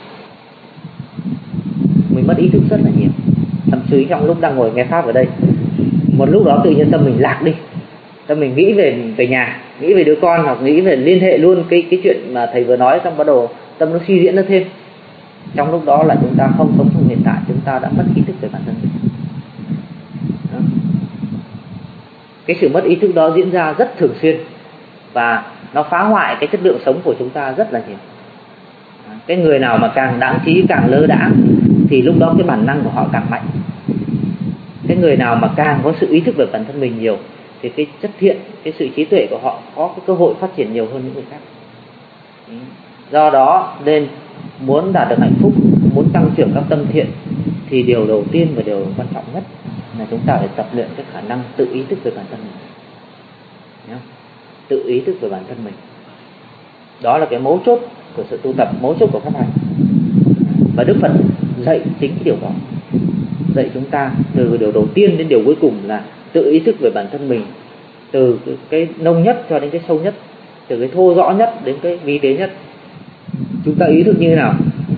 mình mất ý thức rất là nhiều. Thậm chí trong lúc đang ngồi nghe pháp ở đây, một lúc đó tự nhiên tâm mình lạc đi, tâm mình nghĩ về nhà, nghĩ về đứa con, hoặc nghĩ về liên hệ luôn cái chuyện mà thầy vừa nói, xong bắt đầu tâm nó suy diễn ra thêm. Trong lúc đó là chúng ta không sống trong hiện tại, chúng ta đã mất ý thức về bản thân mình. Đó. Cái sự mất ý thức đó diễn ra rất thường xuyên và nó phá hoại cái chất lượng sống của chúng ta rất là nhiều. Cái người nào mà càng đãng trí, càng lơ đãng thì lúc đó cái bản năng của họ càng mạnh. Cái người nào mà càng có sự ý thức về bản thân mình nhiều thì cái chất thiện, cái sự trí tuệ của họ có cái cơ hội phát triển nhiều hơn những người khác. Do đó nên muốn đạt được hạnh phúc, muốn tăng trưởng các tâm thiện thì điều đầu tiên và điều quan trọng nhất là chúng ta phải tập luyện cái khả năng tự ý thức về bản thân mình. Tự ý thức về bản thân mình. Đó là cái mấu chốt của sự tu tập, mấu chốt của pháp hành. Và Đức Phật dạy chính cái điều đó, dạy chúng ta từ điều đầu tiên đến điều cuối cùng là tự ý thức về bản thân mình, từ cái nông nhất cho đến cái sâu nhất, từ cái thô rõ nhất đến cái vi tế nhất. Chúng ta ý thức như thế nào?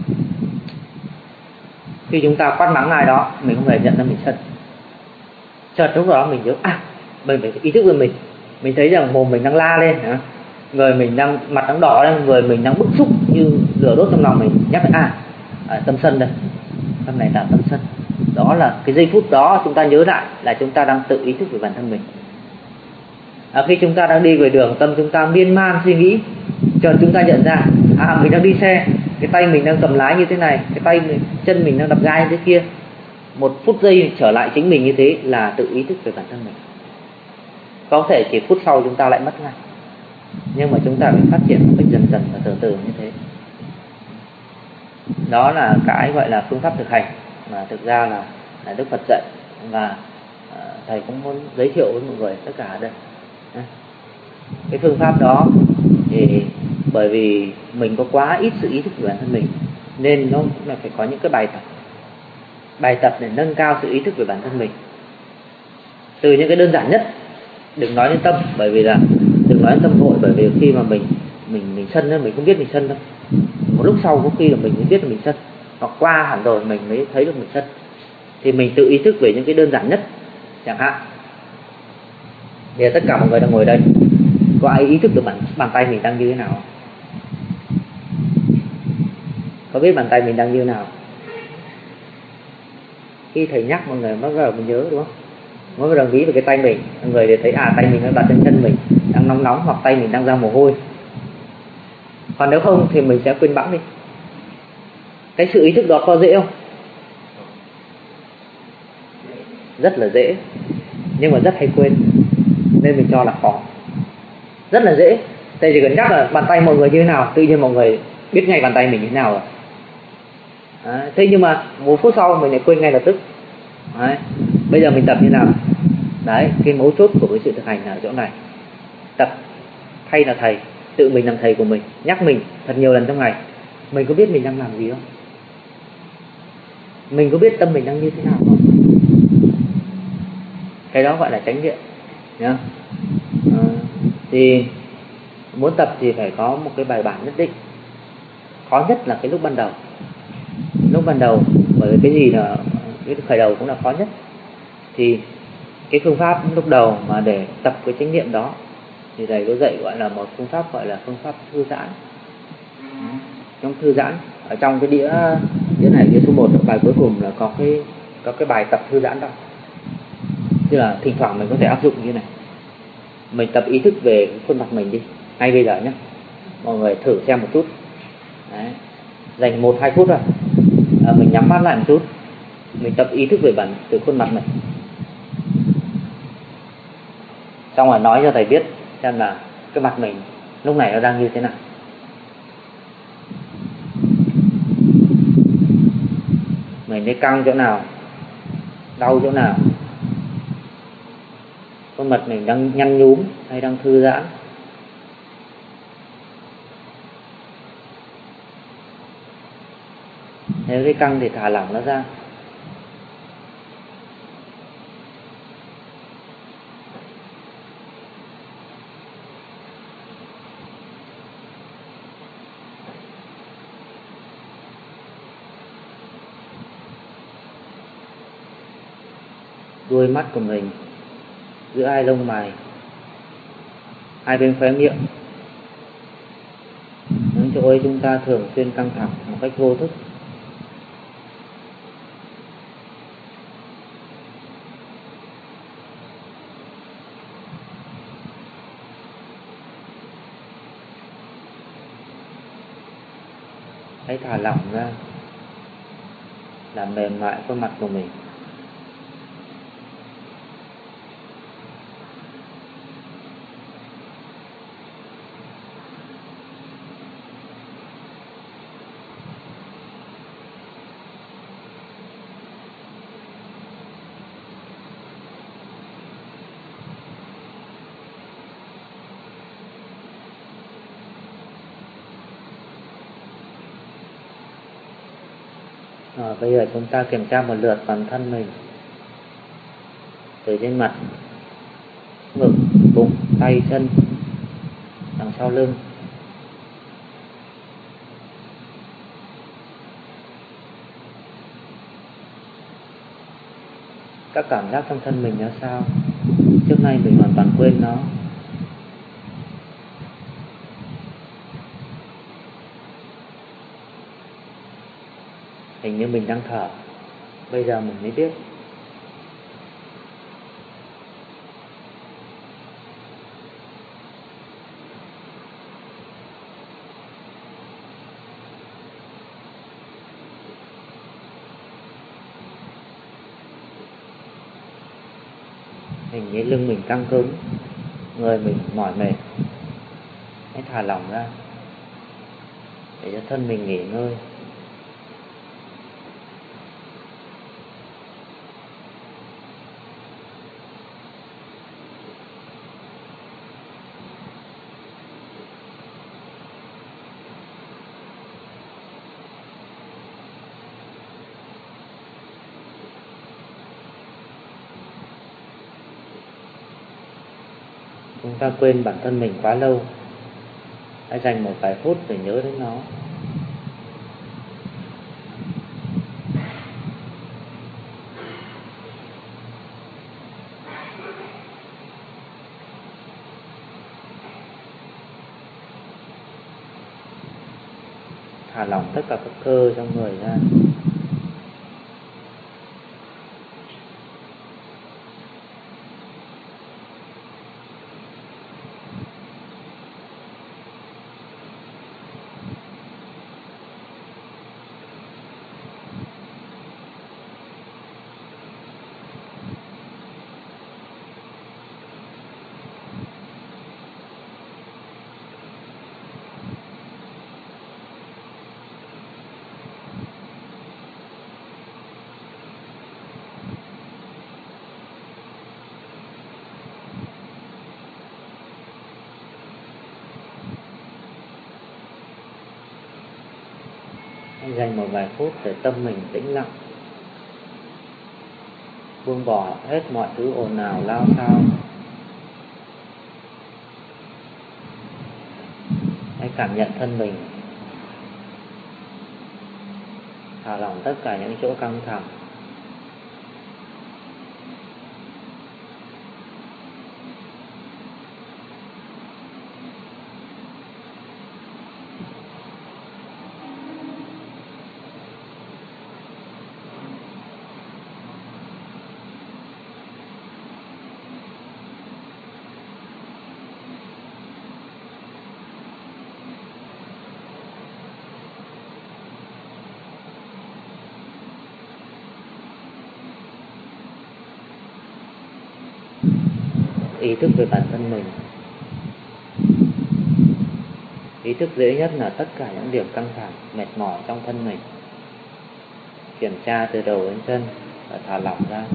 Khi chúng ta quát mắng ai đó, mình không hề nhận ra mình sân. Chợt lúc đó mình nhớ, mình phải ý thức về mình thấy rằng mồm mình đang la lên, người mình đang mặt đang đỏ lên, người mình đang bức xúc như lửa đốt trong lòng mình, nhắc tâm sân đây, tâm này là tâm sân. Đó là cái giây phút đó chúng ta nhớ lại là chúng ta đang tự ý thức về bản thân mình. Khi chúng ta đang đi về đường, tâm chúng ta miên man suy nghĩ, chợt chúng ta nhận ra mình đang đi xe, cái tay mình đang cầm lái như thế này, cái tay chân mình đang đập gai như thế kia. Một phút giây trở lại chính mình như thế là tự ý thức về bản thân mình. Có thể chỉ phút sau chúng ta lại mất ngay, nhưng mà chúng ta phải phát triển một cách dần dần và từ từ như thế. Đó là cái gọi là phương pháp thực hành mà thực ra là Đức Phật dạy, và thầy cũng muốn giới thiệu với mọi người tất cả ở đây. Cái phương pháp đó thì bởi vì mình có quá ít sự ý thức về bản thân mình, nên nó là phải có những cái bài tập để nâng cao sự ý thức về bản thân mình. Từ những cái đơn giản nhất, đừng nói đến tâm, bởi vì là đừng nói đến tâm vội, bởi vì khi mà mình sân đó, mình không biết mình sân đâu. Một lúc sau có khi là mình mới biết là mình sân, hoặc qua hẳn rồi mình mới thấy được mình sân. Thì mình tự ý thức về những cái đơn giản nhất. Chẳng hạn bây giờ tất cả mọi người đang ngồi đây, có ai ý thức được bàn tay mình đang như thế nào? Có biết bàn tay mình đang như thế nào? Khi thầy nhắc mọi người mới bắt đầu mình nhớ, đúng không? Mới bắt đầu nghĩ về cái tay mình, mọi người để thấy tay mình đang đặt trên chân mình, đang nóng nóng, hoặc tay mình đang ra mồ hôi. Còn nếu không thì mình sẽ quên bẵng đi. Cái sự ý thức đó có dễ không? Rất là dễ, nhưng mà rất hay quên, nên mình cho là khó. Rất là dễ, thầy chỉ cần nhắc là bàn tay mọi người như thế nào, tự nhiên mọi người biết ngay bàn tay mình như thế nào rồi. Thế nhưng mà một phút sau mình lại quên ngay lập tức. Bây giờ mình tập như nào? Đấy, cái mấu chốt của cái sự thực hành là ở chỗ này. Tập thay là thầy, tự mình làm thầy của mình, nhắc mình thật nhiều lần trong ngày. Mình có biết mình đang làm gì không? Mình có biết tâm mình đang như thế nào không? Cái đó gọi là chánh niệm nhá. Thì muốn tập thì phải có một cái bài bản nhất định. Khó nhất là cái lúc ban đầu. Lúc ban đầu, bởi cái gì là cái khởi đầu cũng là khó nhất. Thì cái phương pháp lúc đầu mà để tập cái chánh niệm đó thì thầy có dạy gọi là một phương pháp gọi là phương pháp thư giãn. Trong thư giãn, ở trong cái đĩa này, đĩa số 1, bài cuối cùng là có cái bài tập thư giãn đó. Tức là thỉnh thoảng mình có thể áp dụng như này. Mình tập ý thức về khuôn mặt mình đi, ngay bây giờ nhé. Mọi người thử xem một chút. Đấy. Dành 1-2 phút thôi. Mình nhắm mắt lại một chút. Mình tập ý thức về từ khuôn mặt mình. Xong rồi nói cho thầy biết xem là cái mặt mình lúc này nó đang như thế nào. Mình thấy căng chỗ nào, đau chỗ nào, khuôn mặt mình đang nhăn nhúm hay đang thư giãn. Nếu thấy căng thì thả lỏng nó ra. Đuôi mắt của mình, giữa hai lông mày, hai bên khóe miệng, những chỗ ấy chúng ta thường xuyên căng thẳng một cách vô thức. Hãy thả lỏng ra, làm mềm mại khuôn mặt của mình. Bây giờ chúng ta kiểm tra một lượt toàn thân mình, từ trên mặt, ngực, bụng, tay, chân, đằng sau lưng. Các cảm giác trong thân mình ra sao? Trước nay mình hoàn toàn quên nó. Hình như mình đang thở, bây giờ mình mới biết. Hình như lưng mình căng cứng, người mình mỏi mệt. Hãy thả lỏng ra, để cho thân mình nghỉ ngơi. Chúng ta quên bản thân mình quá lâu. Hãy dành một vài phút để nhớ đến nó. Thả lỏng tất cả các cơ trong người ra. Hãy dành một vài phút để tâm mình tĩnh lặng, buông bỏ hết mọi thứ ồn ào lao xao. cảm nhận thân mình, thả lỏng tất cả những chỗ căng thẳng. Ý thức về bản thân mình. Ý thức dễ nhất là tất cả những điểm căng thẳng, mệt mỏi trong thân mình. Kiểm tra từ đầu đến chân và thả lỏng ra.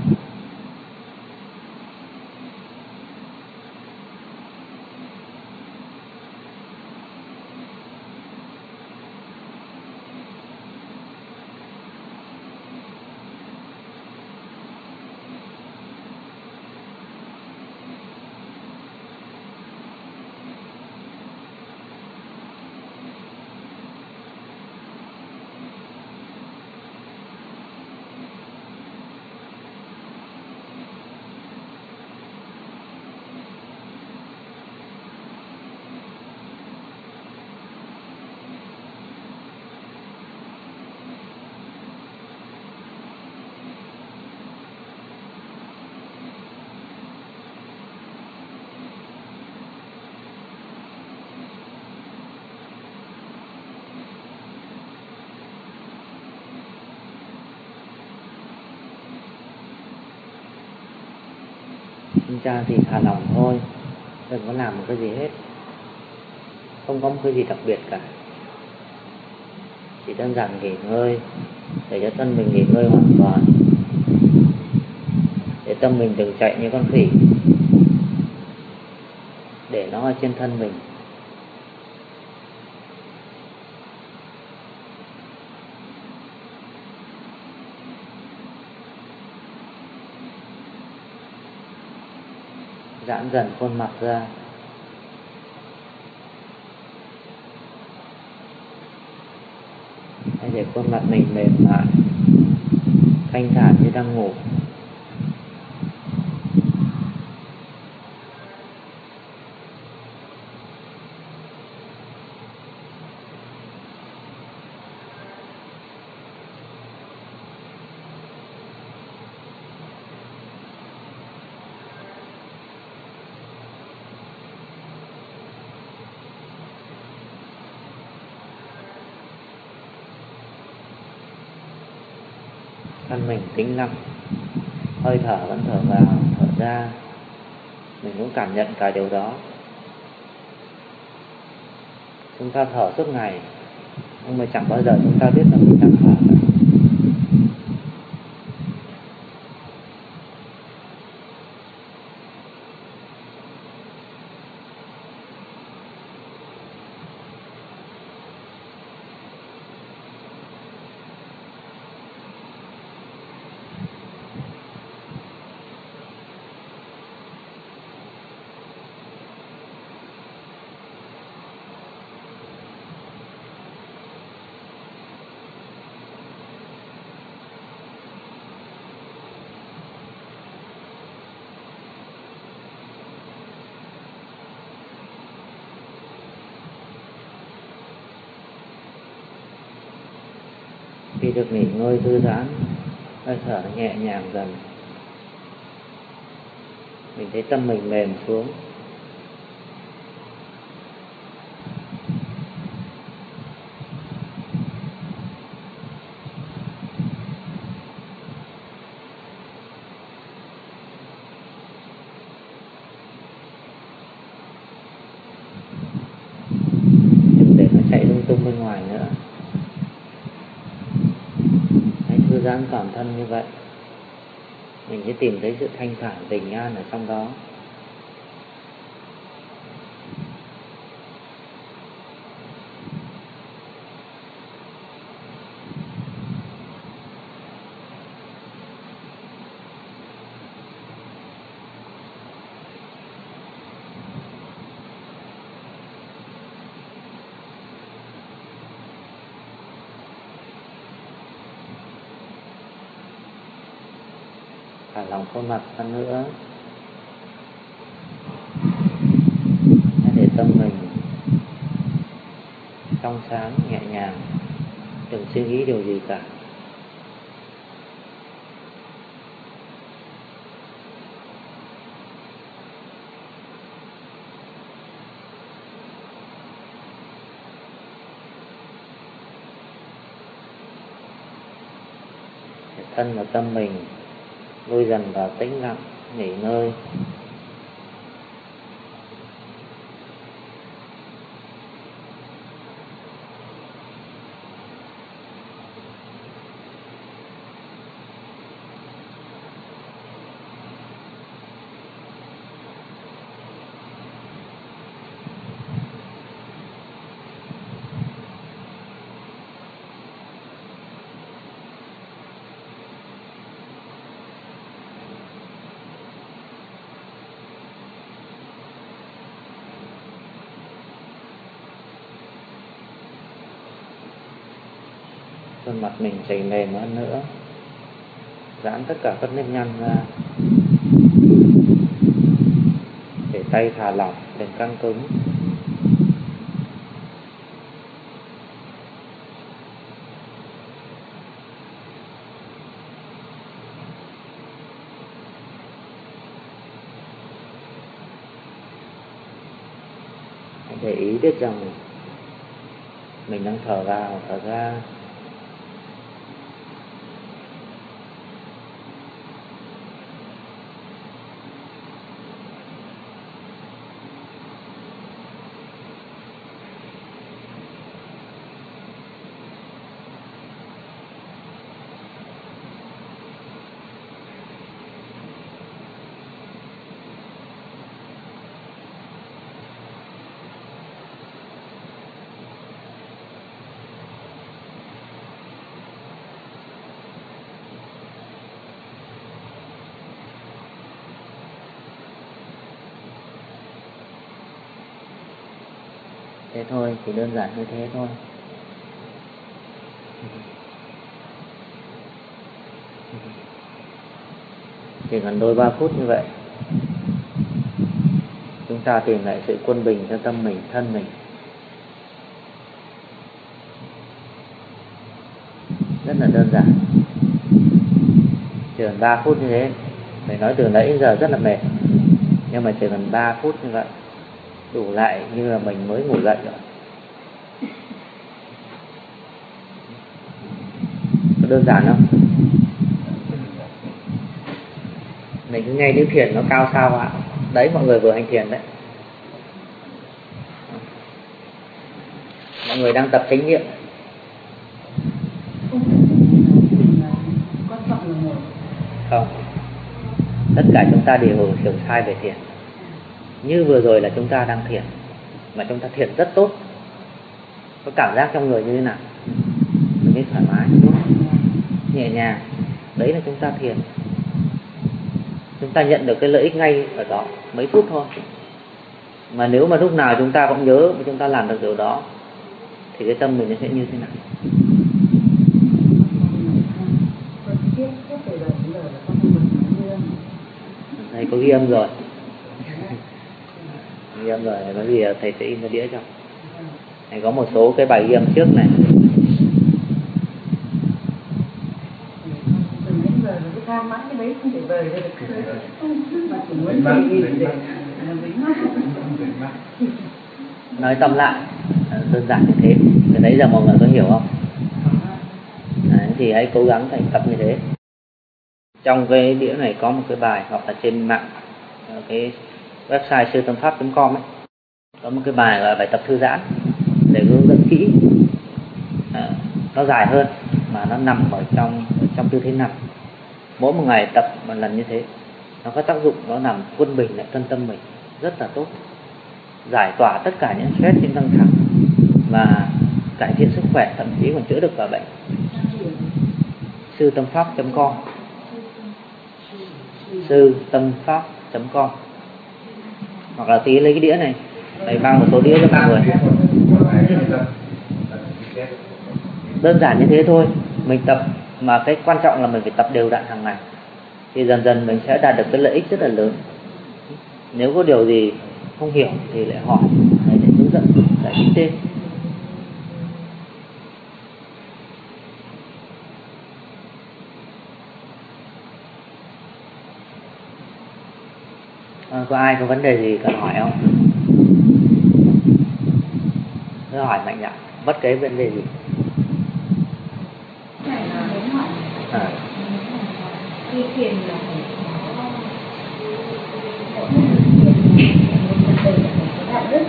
Kiểm tra thì thả lỏng thôi, đừng có làm một cái gì hết, không có một cái gì đặc biệt cả, chỉ đơn giản nghỉ ngơi, để cho thân mình nghỉ ngơi hoàn toàn, để tâm mình đừng chạy như con khỉ, để nó ở trên thân mình. Giãn dần khuôn mặt ra. Hãy để khuôn mặt mình mềm mại, thanh thản như đang ngủ. Thân mình tĩnh lặng, hơi thở vẫn thở vào, thở ra. Mình cũng cảm nhận cả điều đó. Chúng ta thở suốt ngày, nhưng mà chẳng bao giờ chúng ta biết là mình đang thở cả. Khi được nghỉ ngơi thư giãn, hơi thở nhẹ nhàng dần, mình thấy tâm mình mềm xuống. Đừng để nó chạy lung tung bên ngoài nữa. Hãy thư giãn toàn thân như vậy. Mình sẽ tìm thấy sự thanh thản, bình an ở trong đó. thả lỏng khuôn mặt hơn nữa để tâm mình trong sáng nhẹ nhàng, đừng suy nghĩ điều gì cả. Để thân và tâm mình lui dần vào tĩnh lặng, nghỉ ngơi. Khuôn mặt mình chảy mềm hơn nữa, giãn tất cả các nếp nhăn ra, để tay thả lỏng, đừng căng cứng. Hãy để ý biết rằng mình đang thở vào, thở ra. Thế thôi, chỉ đơn giản như thế thôi. Chỉ cần đôi 3 phút như vậy, chúng ta tìm lại sự quân bình cho tâm mình, thân mình. Rất là đơn giản. Chỉ cần 3 phút như thế. Phải nói từ nãy giờ rất là mệt, nhưng mà chỉ cần 3 phút như vậy đủ lại như là mình mới ngủ dậy rồi. Có đơn giản không? Mình cứ nghe tiếng thiền nó cao sao ạ. Đấy, mọi người vừa hành thiền đấy. Mọi người đang tập chánh niệm. Không. Tất cả chúng ta đều hiểu sai về thiền. Như vừa rồi là chúng ta đang thiền, mà chúng ta thiền rất tốt. Có cảm giác trong người như thế nào? Mình thấy thoải mái, đúng không? Nhẹ nhàng. Đấy là chúng ta thiền. Chúng ta nhận được cái lợi ích ngay ở đó, mấy phút thôi. Mà nếu mà lúc nào chúng ta cũng nhớ và chúng ta làm được điều đó, thì cái tâm mình nó sẽ như thế nào? Thầy có ghi âm rồi. Ghi âm rồi, có gì thầy sẽ in ra đĩa cho. Thầy có một số cái bài ghi âm trước này. Nói tóm lại đơn giản như thế. Từ nãy giờ mọi người có hiểu không? Đấy, thì hãy cố gắng thành tập như thế. Trong cái đĩa này có một cái bài, hoặc là trên mạng, cái website siêu tâm pháp.com ấy, có một cái bài là bài tập thư giãn để hướng dẫn kỹ. Nó dài hơn mà nó nằm ở trong tư thế nằm. Mỗi một ngày tập một lần như thế, nó có tác dụng, nó làm quân bình lại thân tâm mình rất là tốt, giải tỏa tất cả những stress, những căng thẳng và cải thiện sức khỏe, thậm chí còn chữa được cả bệnh. Sư tâm pháp.com, sư tâm pháp.com, hoặc là tí lấy cái đĩa này, thầy mang một số đĩa cho mọi người. Đơn giản như thế thôi. Mình tập mà cái quan trọng là mình phải tập đều đặn hàng ngày. thì dần dần mình sẽ đạt được cái lợi ích rất là lớn. Nếu có điều gì không hiểu thì lại hỏi, thầy để hướng dẫn giải thích thêm. Có ai có vấn đề gì cần hỏi không? Cứ hỏi mạnh nhỉ, bất cái vấn đề gì. Đi thiền là đạo đức,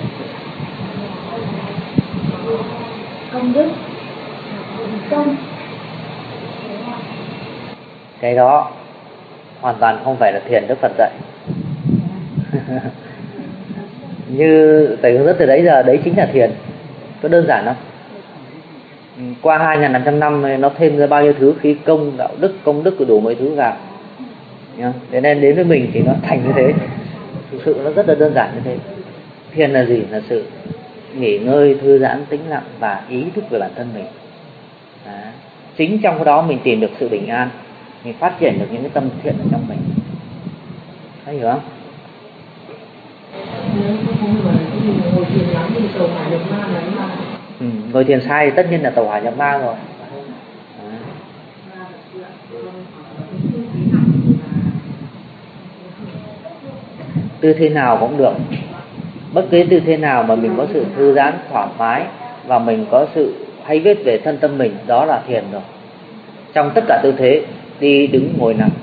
công đức, công. Cái đó hoàn toàn không phải là thiền Đức Phật dạy. Như thầy hướng dẫn từ đấy giờ, đấy chính là thiền. Có đơn giản không? Qua 2.500 năm nó thêm ra bao nhiêu thứ, khí công, đạo đức, công đức của đủ mọi thứ vào. Thế nên đến với mình thì nó thành như thế. Thực sự nó rất là đơn giản như thế. Thiền là gì? Là sự nghỉ ngơi, thư giãn, tĩnh lặng và ý thức về bản thân mình. Chính trong cái đó mình tìm được sự bình an, mình phát triển được những cái tâm thiện ở trong mình. Thấy hiểu không? Ngồi thiền sai thì tất nhiên là tẩu hỏa nhập ma rồi. Tư thế nào cũng được. Bất cứ tư thế nào mà mình có sự thư giãn, thoải mái và mình có sự hay biết về thân tâm mình, đó là thiền rồi. Trong tất cả tư thế, đi, đứng, ngồi, nằm.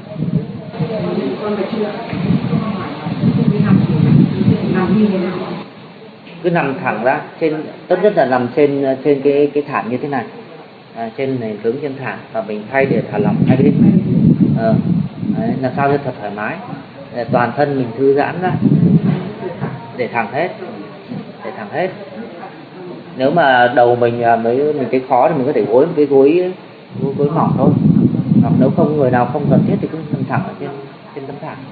Cứ nằm thẳng ra, tốt nhất là nằm trên cái thảm như thế này, trên nền hướng trên thảm, và mình thay để thả lỏng hai bên, làm sao cho thật thoải mái, để toàn thân mình thư giãn ra, để thẳng hết, Nếu mà đầu mình cái khó thì mình có thể gối một cái gối mỏng thôi, hoặc nếu không, người nào không cần thiết thì cứ nằm thẳng ở trên tấm thảm.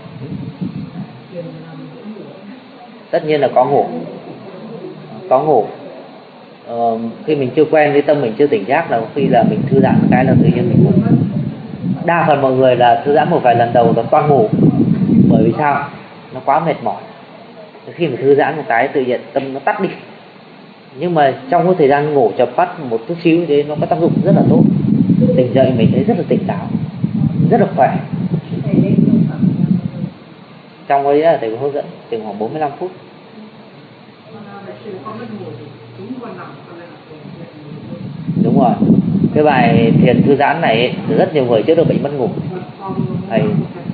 Tất nhiên là có ngủ. Khi mình chưa quen với tâm mình chưa tỉnh giác là khi là mình thư giãn một cái là tự nhiên mình ngủ. Đa phần mọi người là thư giãn một vài lần đầu là toan ngủ. Bởi vì sao? Nó quá mệt mỏi. Khi mà thư giãn một cái tự nhiên tâm nó tắt đi. Nhưng mà trong cái thời gian ngủ chợp mắt một chút xíu thế nó có tác dụng rất là tốt. Tỉnh dậy mình thấy rất là tỉnh táo, rất là khỏe. Trong ấy là thầy có hướng dẫn chừng khoảng 45 phút. Đúng rồi. Cái bài thiền thư giãn này ấy, rất nhiều người chữa được bệnh mất ngủ. Thầy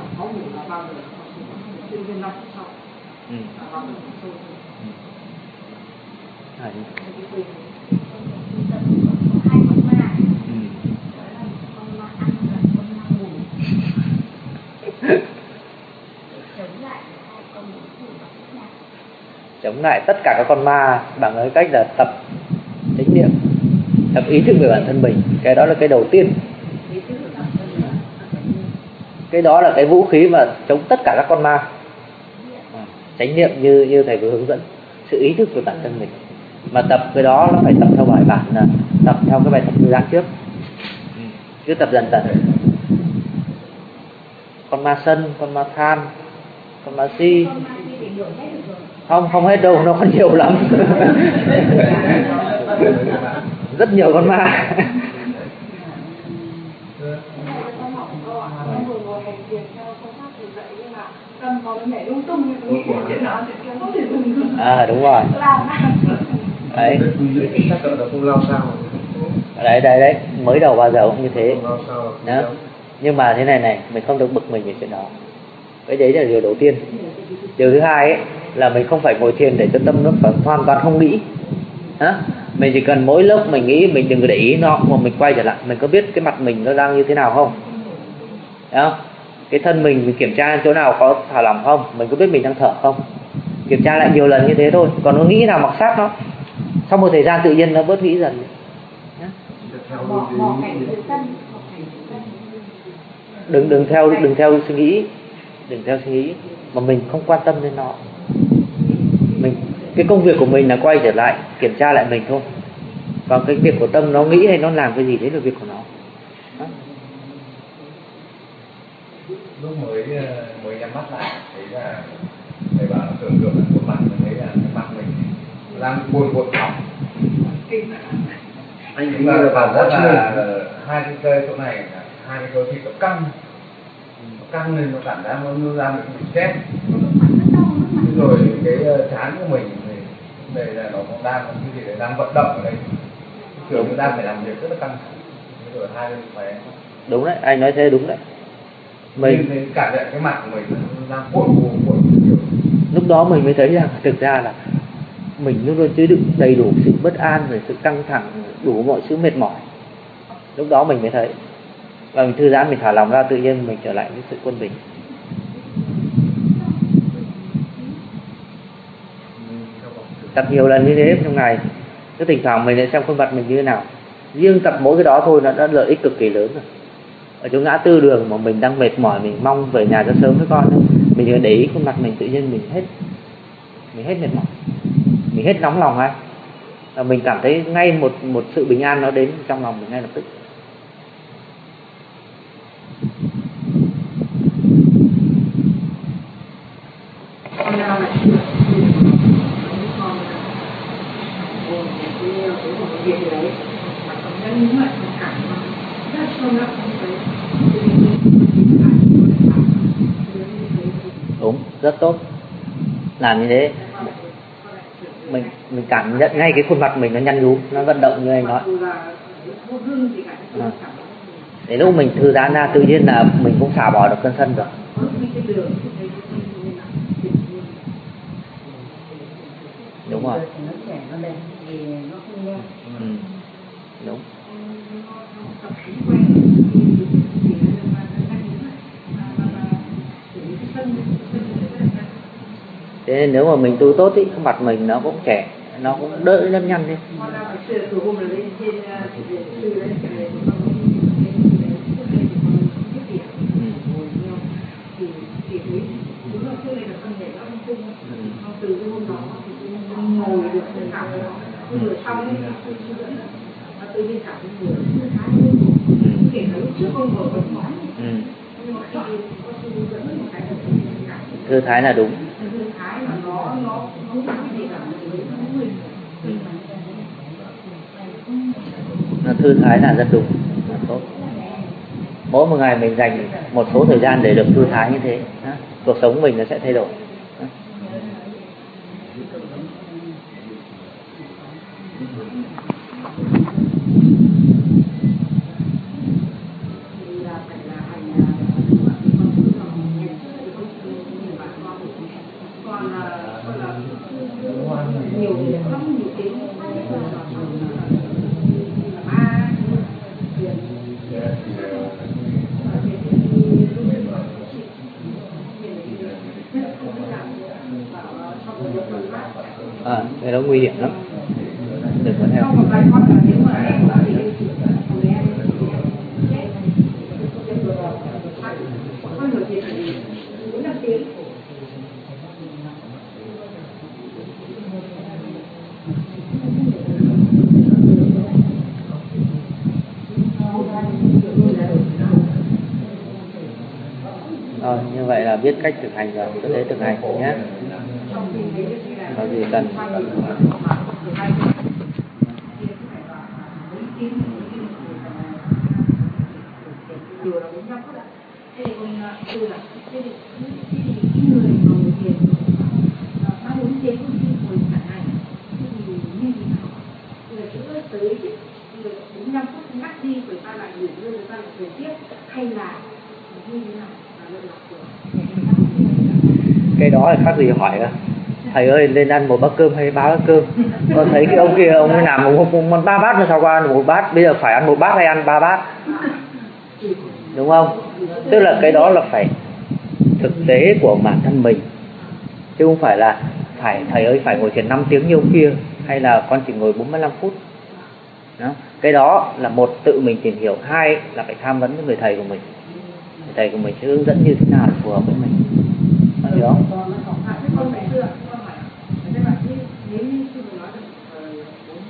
chống lại tất cả các con ma bằng cái cách là tập chánh niệm, tập ý thức về bản thân mình. Cái đó là cái đầu tiên. Cái đó là cái vũ khí mà chống tất cả các con ma. Chánh niệm như thầy vừa hướng dẫn, sự ý thức về bản thân mình. Mà tập cái đó nó phải tập theo bài bản, là tập theo cái bài tập thư giãn trước. Cứ tập dần dần. Con ma sân, con ma tham, con ma si. Không hết đâu, nó còn nhiều lắm. Rất nhiều con ma. Đúng rồi. Đấy, mới đầu bao giờ cũng như thế. Đó. Nhưng mà thế này, mình không được bực mình về chuyện đó. Cái đấy là điều đầu tiên. Điều thứ hai ấy, là mình không phải ngồi thiền để cho tâm nó phải hoàn toàn không nghĩ. Mình chỉ cần mỗi lúc mình nghĩ, mình đừng để ý nó, mà mình quay trở lại, mình có biết cái mặt mình nó đang như thế nào không? Đó. Cái thân mình kiểm tra chỗ nào có thả lỏng không, mình có biết mình đang thở không. Kiểm tra lại nhiều lần như thế thôi. Còn nó nghĩ nào mặc sát nó, sau một thời gian tự nhiên nó bớt nghĩ dần. Đừng theo suy nghĩ, mà mình không quan tâm đến nó. Cái công việc của mình là quay trở lại kiểm tra lại mình thôi. Còn cái việc của tâm nó nghĩ hay nó làm cái gì đấy là việc của nó. lúc mới nhắm mắt lại thấy là thầy bảo tưởng tượng là khuôn mặt mình thấy là cái mặt mình đang buồn thỏng. Anh nghĩ là cảm giác là hai cái cây chỗ này, hai cái cơ thịt nó căng lên, nó cảm giác nó ra một bị chết. Rồi cái trán của mình thì đây là nó cũng đang cái gì đấy đang vận động ở đây, kiểu như đang phải làm việc rất là căng thẳng. Rồi hai bên phải đúng đấy, anh nói thế đúng đấy. Mình cảm nhận cái mặt của mình nó đang cuộn kiểu. Lúc đó mình mới thấy rằng thực ra là mình luôn luôn chứa đựng đầy đủ sự bất an, rồi sự căng thẳng, đủ mọi sự mệt mỏi. Lúc đó mình mới thấy, và mình thư giãn, mình thả lòng ra, tự nhiên mình trở lại với sự quân bình. Tập nhiều lần như thế trong ngày, cứ thỉnh thoảng mình lại xem khuôn mặt mình như thế nào. Riêng tập mỗi cái đó thôi nó đã lợi ích cực kỳ lớn rồi. Ở chỗ ngã tư đường mà mình đang mệt mỏi, mình mong về nhà cho sớm với con ấy, mình để ý khuôn mặt mình, tự nhiên mình hết mệt mỏi, mình hết nóng lòng ngay, và mình cảm thấy ngay một sự bình an nó đến trong lòng mình ngay lập tức. Đúng, rất tốt. Làm như thế mình cảm nhận ngay cái khuôn mặt mình nó nhăn nhúm, nó vận động như anh nói. Đến lúc mình thư giãn ra, tự nhiên là mình cũng xả bỏ được cơn sân rồi. Đúng rồi. Đúng. Thế nên nếu mà mình tu tốt ý, cái mặt mình nó cũng trẻ, nó cũng đỡ nếp nhăn đi. Thư thái là đúng. Thư thái là rất đúng, rất tốt. Mỗi một ngày mình dành một số thời gian để được thư thái như thế, cuộc sống mình nó sẽ thay đổi. Cái đó nguy hiểm lắm, đừng có theo. Rồi, như vậy là biết cách thực hành rồi, cứ thế thực hành nhé. Có gì cần cái đó là khác gì hỏi à? Thầy ơi, lên ăn một bát cơm hay 3 bát cơm? Con thấy cái ông kia ông ấy làm một 3 bát, mà sao qua ăn một bát? Bây giờ phải ăn 1 bát hay ăn 3 bát? Đúng không? Tức là cái đó là phải thực tế của bản thân mình, chứ không phải là thầy ơi phải ngồi thiền 5 tiếng như ông kia, hay là con chỉ ngồi 45 phút. Đó. Cái đó là một, tự mình tìm hiểu; hai là phải tham vấn với người thầy của mình. Người thầy của mình sẽ hướng dẫn như thế nào phù hợp với mình. Hiểu không?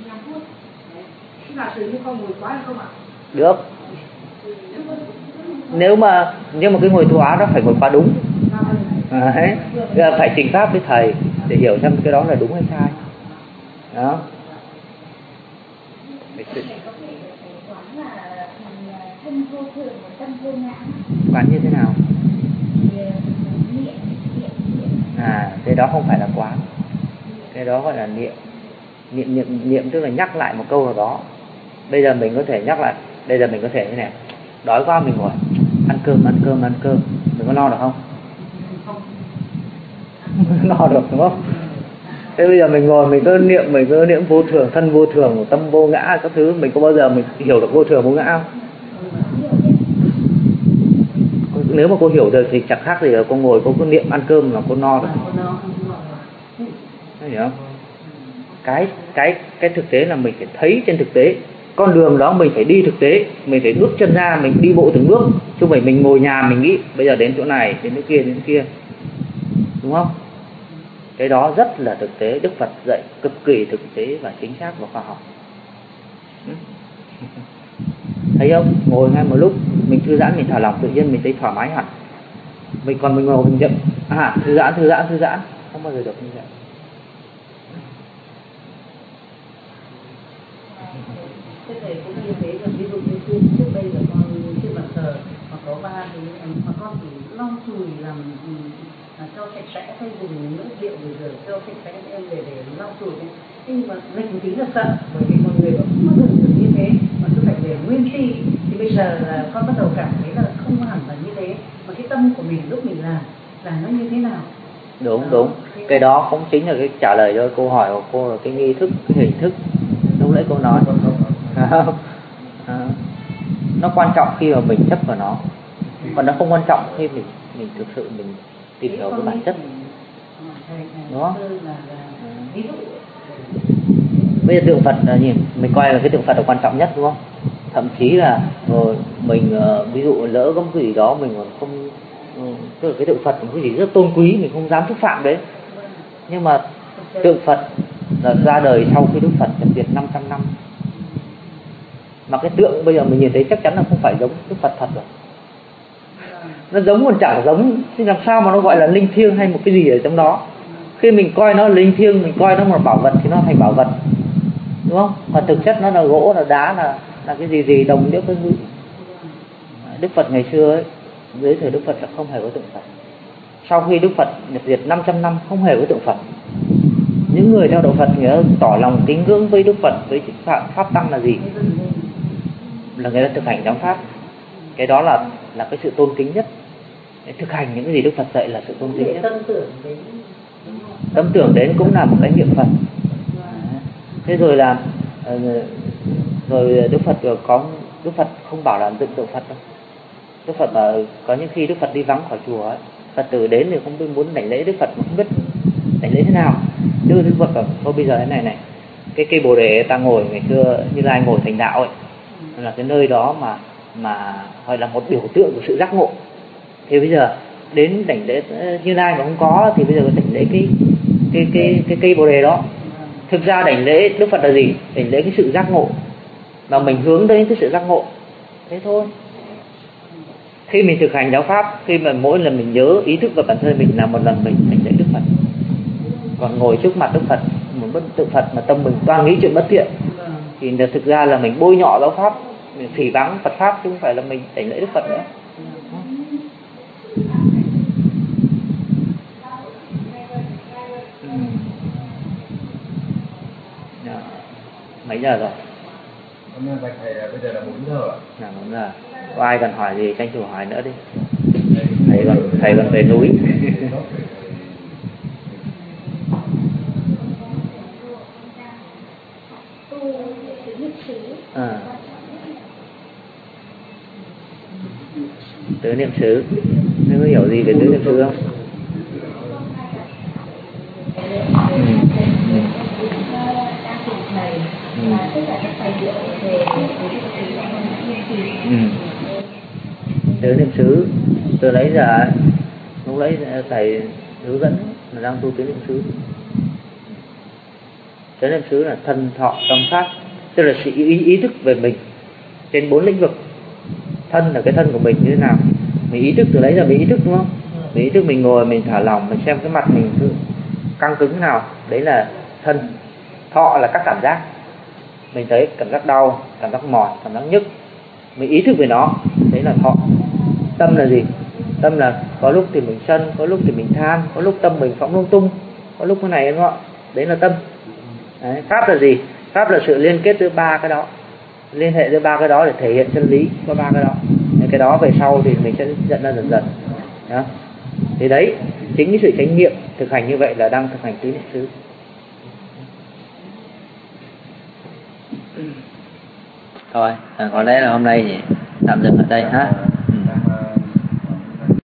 Được. nhưng mà cái ngồi thu á nó phải ngồi khóa đúng. Đấy. Phải trình pháp với thầy để hiểu xem cái đó là đúng hay sai. Đó. Quán như thế nào? Cái đó không phải là quán. Cái đó gọi là niệm tức là nhắc lại một câu nào đó. Bây giờ mình có thể nhắc lại, bây giờ mình có thể như này, đói quá mình ngồi ăn cơm, mình có no được không? No được đúng không? Thế bây giờ mình ngồi mình cứ niệm vô thường, thân vô thường, tâm vô ngã các thứ, mình có bao giờ mình hiểu được vô thường vô ngã không? Nếu mà cô hiểu được thì chẳng khác gì là cô ngồi cô cứ niệm ăn cơm mà cô no được. Hiểu không? Cái thực tế là mình phải thấy trên thực tế. Con đường đó mình phải đi thực tế, mình phải bước chân ra, mình đi bộ từng bước, chứ không phải mình ngồi nhà mình nghĩ bây giờ đến chỗ này, đến chỗ kia, đến chỗ kia. Đúng không? Cái đó rất là thực tế, Đức Phật dạy cực kỳ thực tế và chính xác và khoa học. Thấy không? Ngồi ngay một lúc, mình thư giãn, mình thả lỏng, tự nhiên mình thấy thoải mái hẳn. Mình ngồi mình nhậm, thư giãn, không bao giờ được như vậy. Thế thầy cũng như thế, là ví dụ như trước đây là con trên bàn thờ mà có ba thì mà con chỉ lau chùi làm cho sạch sẽ, hay dùng nước rượu rồi cho sạch sẽ em để lau chùi ấy. Thế nhưng mà mình một tí là sợ, bởi vì mọi người cũng không bao giờ được như thế mà cứ phải để nguyên si. Thì bây giờ là con bắt đầu cảm thấy là không hẳn là như thế, mà cái tâm của mình lúc mình làm nó như thế nào. Đúng. Cái đó cũng chính là cái trả lời cho câu hỏi của cô, là cái nghi thức, cái hình thức. Lúc nãy cô nói nó quan trọng khi mà mình chấp vào nó, còn nó không quan trọng khi mình thực sự mình tìm hiểu cái bản chất. Đúng không? Bây giờ tượng Phật là nhìn, mình coi là cái tượng Phật là quan trọng nhất, đúng không? Thậm chí là mình ví dụ lỡ có một cái gì đó mình còn không, tức là cái tượng Phật là một cái gì rất tôn quý, mình không dám xúc phạm đấy. Nhưng mà tượng Phật là ra đời sau khi Đức Phật nhập diệt 500 năm. Mà cái tượng bây giờ mình nhìn thấy chắc chắn là không phải giống Đức Phật thật rồi. Nó giống còn chẳng giống, thì làm sao mà nó gọi là linh thiêng hay một cái gì ở trong đó. Khi mình coi nó linh thiêng, mình coi nó là bảo vật thì nó thành bảo vật, đúng không? Và thực chất nó là gỗ, là đá, là cái gì đồng nhất với hư. Đức Phật ngày xưa ấy, dưới thời Đức Phật là không hề có tượng Phật. Sau khi Đức Phật nhập diệt 500 năm không hề có tượng Phật. Những người theo đạo Phật người ta tỏ lòng kính ngưỡng với Đức Phật, với pháp tăng là gì? Là người ta thực hành giáo pháp. Cái đó là cái sự tôn kính nhất. Thực hành những cái gì Đức Phật dạy là sự tôn kính nhất. Tâm tưởng đến cũng là một cái niệm Phật. Thế rồi là Đức Phật không bảo là dựng tượng Phật đâu. Đức Phật có những khi Đức Phật đi vắng khỏi chùa ấy, Phật tử đến thì không biết muốn đảnh lễ Đức Phật mà không biết đảnh lễ thế nào. Đức Phật bảo thôi bây giờ thế này, cái cây Bồ Đề ta ngồi ngày xưa Như Lai ngồi thành đạo ấy, là cái nơi đó mà gọi là một biểu tượng của sự giác ngộ. Thì bây giờ đến đảnh lễ Như Lai mà không có thì bây giờ đảnh lễ cái cây Bồ Đề đó. Thực ra đảnh lễ Đức Phật là gì? Đảnh lễ cái sự giác ngộ, mà mình hướng đến cái sự giác ngộ, thế thôi. Khi mình thực hành giáo pháp, khi mà mỗi lần mình nhớ ý thức vào bản thân mình là một lần mình đảnh lễ Đức Phật. Còn ngồi trước mặt Đức Phật, một bức tượng Phật mà tâm mình toàn nghĩ chuyện bất thiện, thì thực ra là mình bôi nhọ giáo pháp, mình phỉ báng Phật pháp, chứ không phải là mình đảnh lễ Đức Phật nữa. Mấy giờ rồi? Hôm nay thầy bây giờ là 4 giờ ạ. Là 4 giờ. Có ai cần hỏi gì tranh thủ hỏi nữa đi. Thầy còn về núi. Tứ niệm xứ. Nếu có hiểu gì về tứ niệm xứ không? Tứ niệm xứ từ lấy giờ lúc lấy thầy hướng dẫn là đang tu tứ niệm xứ. Tứ niệm xứ là thân thọ tâm pháp, tức là sự ý thức về mình trên 4 lĩnh vực. thân là cái thân của mình như thế nào, mình ý thức từ đấy là mình ý thức, đúng không? Mình ý thức, mình ngồi mình thả lỏng, mình xem cái mặt mình cứ căng cứng thế nào, đấy là thân. Thọ là các cảm giác, mình thấy cảm giác đau, cảm giác mỏi, cảm giác nhức, mình ý thức về nó, đấy là thọ. Tâm là gì? Tâm là có lúc thì mình sân, có lúc thì mình than, có lúc tâm mình phóng lung tung, có lúc cái này đúng không ạ? Đấy là tâm. Đấy. Pháp là gì? Pháp là sự liên kết giữa ba cái đó, liên hệ giữa ba cái đó để thể hiện chân lý của ba cái đó. Cái đó về sau thì mình sẽ nhận ra dần dần. Đó. Thì đấy, chính cái sự chánh niệm thực hành như vậy là đang thực hành tứ niệm xứ. Thôi, có lẽ là hôm nay thì tạm dừng ở đây ha.